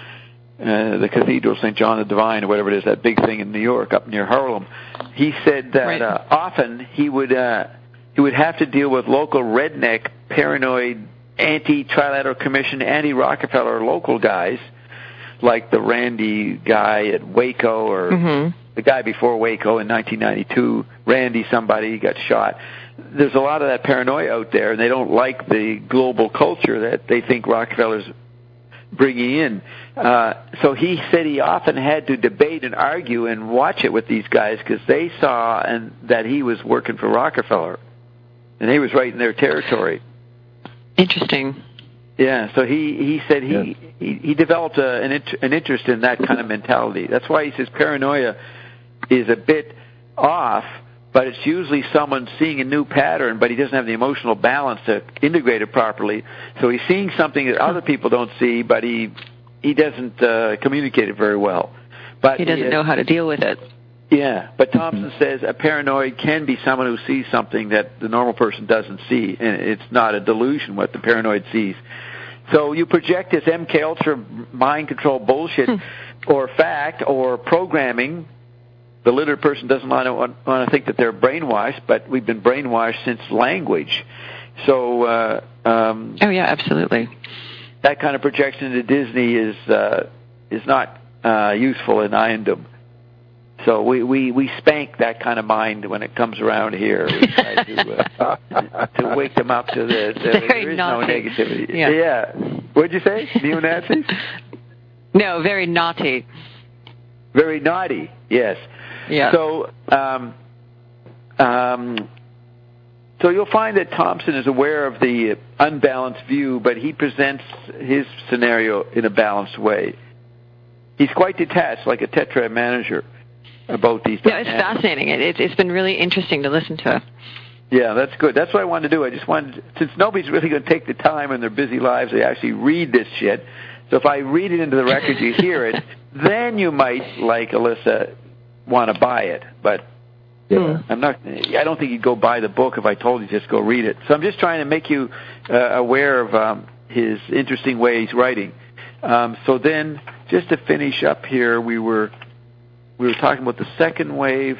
Cathedral, St. John the Divine, or whatever it is, that big thing in New York, up near Harlem. He said that often he would have to deal with local redneck, paranoid, anti-Trilateral Commission, anti-Rockefeller local guys, like the Randy guy at Waco, or the guy before Waco in 1992, Randy somebody got shot. There's a lot of that paranoia out there, and they don't like the global culture that they think Rockefeller's bringing in. So he said he often had to debate and argue and watch it with these guys because they saw that he was working for Rockefeller, and he was right in their territory. Interesting. Yeah, so he said he developed an interest in that kind of mentality. That's why he says paranoia is a bit off, but it's usually someone seeing a new pattern, but he doesn't have the emotional balance to integrate it properly. So he's seeing something that other people don't see, but he doesn't communicate it very well. But he doesn't know how to deal with it. Yeah, but Thompson says a paranoid can be someone who sees something that the normal person doesn't see, and it's not a delusion what the paranoid sees. So you project this MK Ultra mind control bullshit or fact or programming. The literate person doesn't want to think that they're brainwashed, but we've been brainwashed since language. So oh yeah, absolutely. That kind of projection into Disney is not useful in Iondom. So we spank that kind of mind when it comes around here. We try to wake them up to there is no negativity. Yeah. What'd you say? Neo-Nazis? No, very naughty. Very naughty. Yes. Yeah. So So you'll find that Thompson is aware of the unbalanced view, but he presents his scenario in a balanced way. He's quite detached, like a tetrad manager, about these dynamics. Yeah, it's fascinating. It's been really interesting to listen to. Yeah, that's good. That's what I wanted to do. I just wanted, since nobody's really going to take the time in their busy lives to actually read this shit, so if I read it into the record, you hear it, then you might, like Alyssa, want to buy it. But I don't think you'd go buy the book if I told you just go read it. So I'm just trying to make you aware of his interesting way he's writing. So then, just to finish up here, we were talking about the second wave.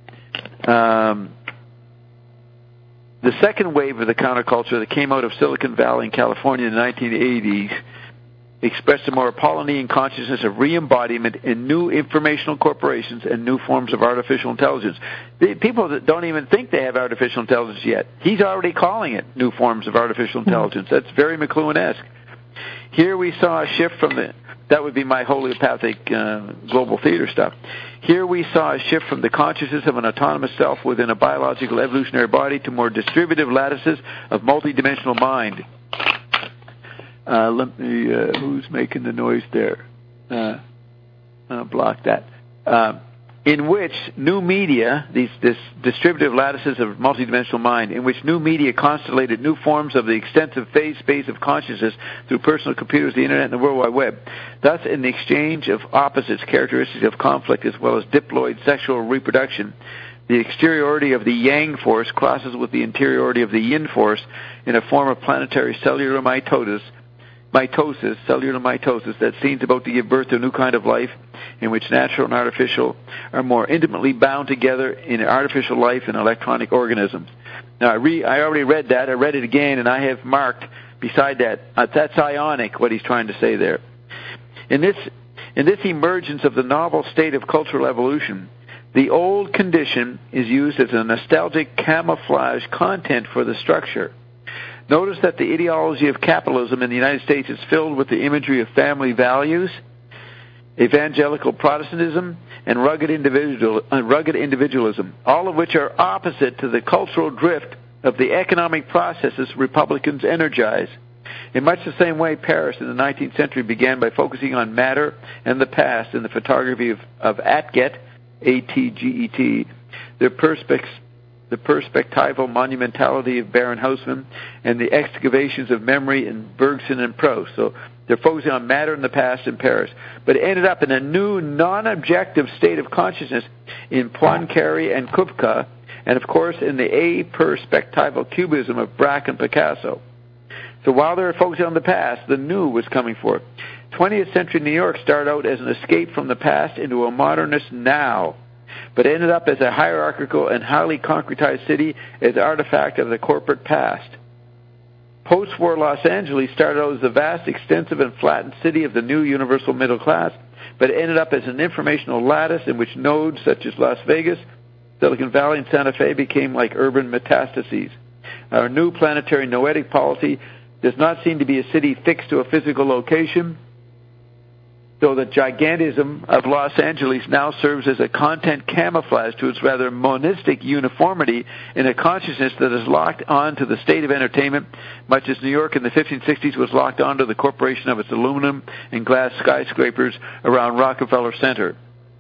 The second wave of the counterculture that came out of Silicon Valley in California in the 1980s expressed a more Apollonian consciousness of re-embodiment in new informational corporations and new forms of artificial intelligence. The people that don't even think they have artificial intelligence yet, he's already calling it new forms of artificial intelligence. That's very McLuhan-esque. Here we saw a shift from that would be my homeopathic global theater stuff. Here we saw a shift from the consciousness of an autonomous self within a biological evolutionary body to more distributive lattices of multidimensional mind. Let me, who's making the noise there? Block that. In which new media, this distributive lattices of multidimensional mind, in which new media constellated new forms of the extensive phase space of consciousness through personal computers, the Internet, and the World Wide Web. Thus, in the exchange of opposites, characteristics of conflict, as well as diploid sexual reproduction, the exteriority of the yang force crosses with the interiority of the yin force in a form of planetary cellular cellular mitosis that seems about to give birth to a new kind of life in which natural and artificial are more intimately bound together in artificial life and electronic organisms. Now, I already read that. I read it again, and I have marked beside that. That's ionic, what he's trying to say there. In this emergence of the novel state of cultural evolution, the old condition is used as a nostalgic camouflage content for the structure. Notice that the ideology of capitalism in the United States is filled with the imagery of family values, evangelical Protestantism, and rugged individualism, all of which are opposite to the cultural drift of the economic processes Republicans energize. In much the same way, Paris in the 19th century began by focusing on matter and the past in the photography of Atget, A-T-G-E-T, the perspectival monumentality of Baron Haussmann, and the excavations of memory in Bergson and Proust. So they're focusing on matter in the past in Paris. But it ended up in a new non-objective state of consciousness in Poincaré and Kupka, and of course in the a-perspectival cubism of Braque and Picasso. So while they were focusing on the past, the new was coming forth. 20th century New York started out as an escape from the past into a modernist now, but ended up as a hierarchical and highly concretized city as an artifact of the corporate past. Post-war Los Angeles started out as a vast, extensive, and flattened city of the new universal middle class, but ended up as an informational lattice in which nodes such as Las Vegas, Silicon Valley, and Santa Fe became like urban metastases. Our new planetary noetic policy does not seem to be a city fixed to a physical location, so the gigantism of Los Angeles now serves as a content camouflage to its rather monistic uniformity in a consciousness that is locked on to the state of entertainment, much as New York in the 1560s was locked onto the corporation of its aluminum and glass skyscrapers around Rockefeller Center.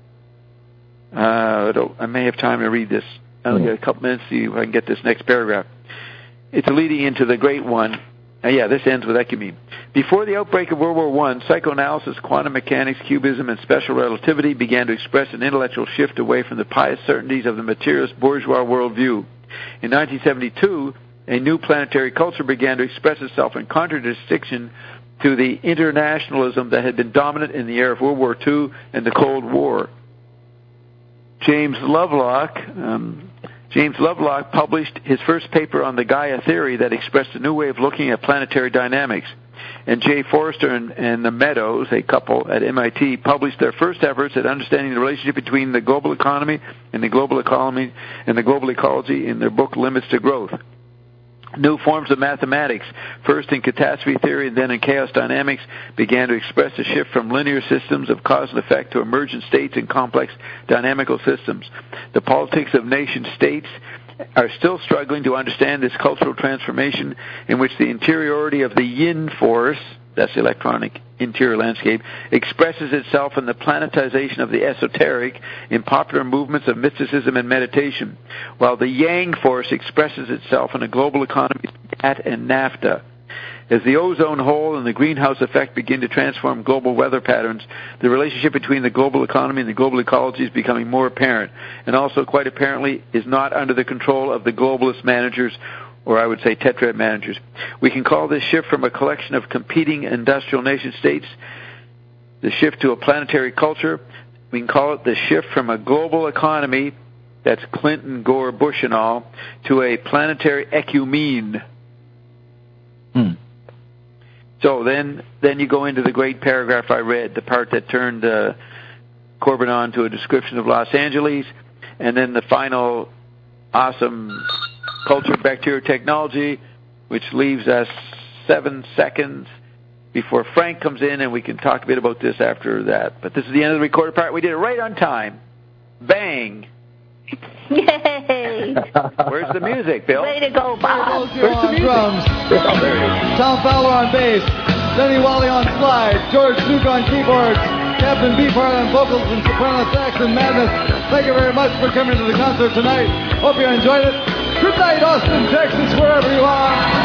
I may have time to read this. I'll get a couple minutes to see if I can get this next paragraph. It's leading into the great one. This ends with Ecumene. Before the outbreak of World War I, psychoanalysis, quantum mechanics, cubism, and special relativity began to express an intellectual shift away from the pious certainties of the materialist bourgeois worldview. In 1972, a new planetary culture began to express itself in contradistinction to the internationalism that had been dominant in the era of World War II and the Cold War. James Lovelock published his first paper on the Gaia theory that expressed a new way of looking at planetary dynamics. And Jay Forrester and the Meadows, a couple at MIT, published their first efforts at understanding the relationship between the global economy and the global ecology in their book Limits to Growth. New forms of mathematics, first in catastrophe theory and then in chaos dynamics, began to express a shift from linear systems of cause and effect to emergent states and complex dynamical systems. The politics of nation-states are still struggling to understand this cultural transformation in which the interiority of the yin force, that's the electronic interior landscape, expresses itself in the planetization of the esoteric in popular movements of mysticism and meditation, while the yang force expresses itself in a global economy of GATT and NAFTA. As the ozone hole and the greenhouse effect begin to transform global weather patterns, the relationship between the global economy and the global ecology is becoming more apparent, and also quite apparently is not under the control of the globalist managers, or I would say tetrad managers. We can call this shift from a collection of competing industrial nation-states, the shift to a planetary culture. We can call it the shift from a global economy, that's Clinton, Gore, Bush and all, to a planetary ecumene. So then you go into the great paragraph I read, the part that turned Corbin on to a description of Los Angeles, and then the final awesome culture, bacteria, technology, which leaves us 7 seconds before Frank comes in, and we can talk a bit about this after that. But this is the end of the recorded part. We did it right on time. Bang. Yay! Where's the music, Bill? Way to go, Bob. Where's the music? Drums. Tom Fowler on bass. Lenny Wally on slide. George Duke on keyboards. Captain Beefheart on vocals and soprano sax and madness. Thank you very much for coming to the concert tonight. Hope you enjoyed it. Good night, Austin, Texas, wherever you are.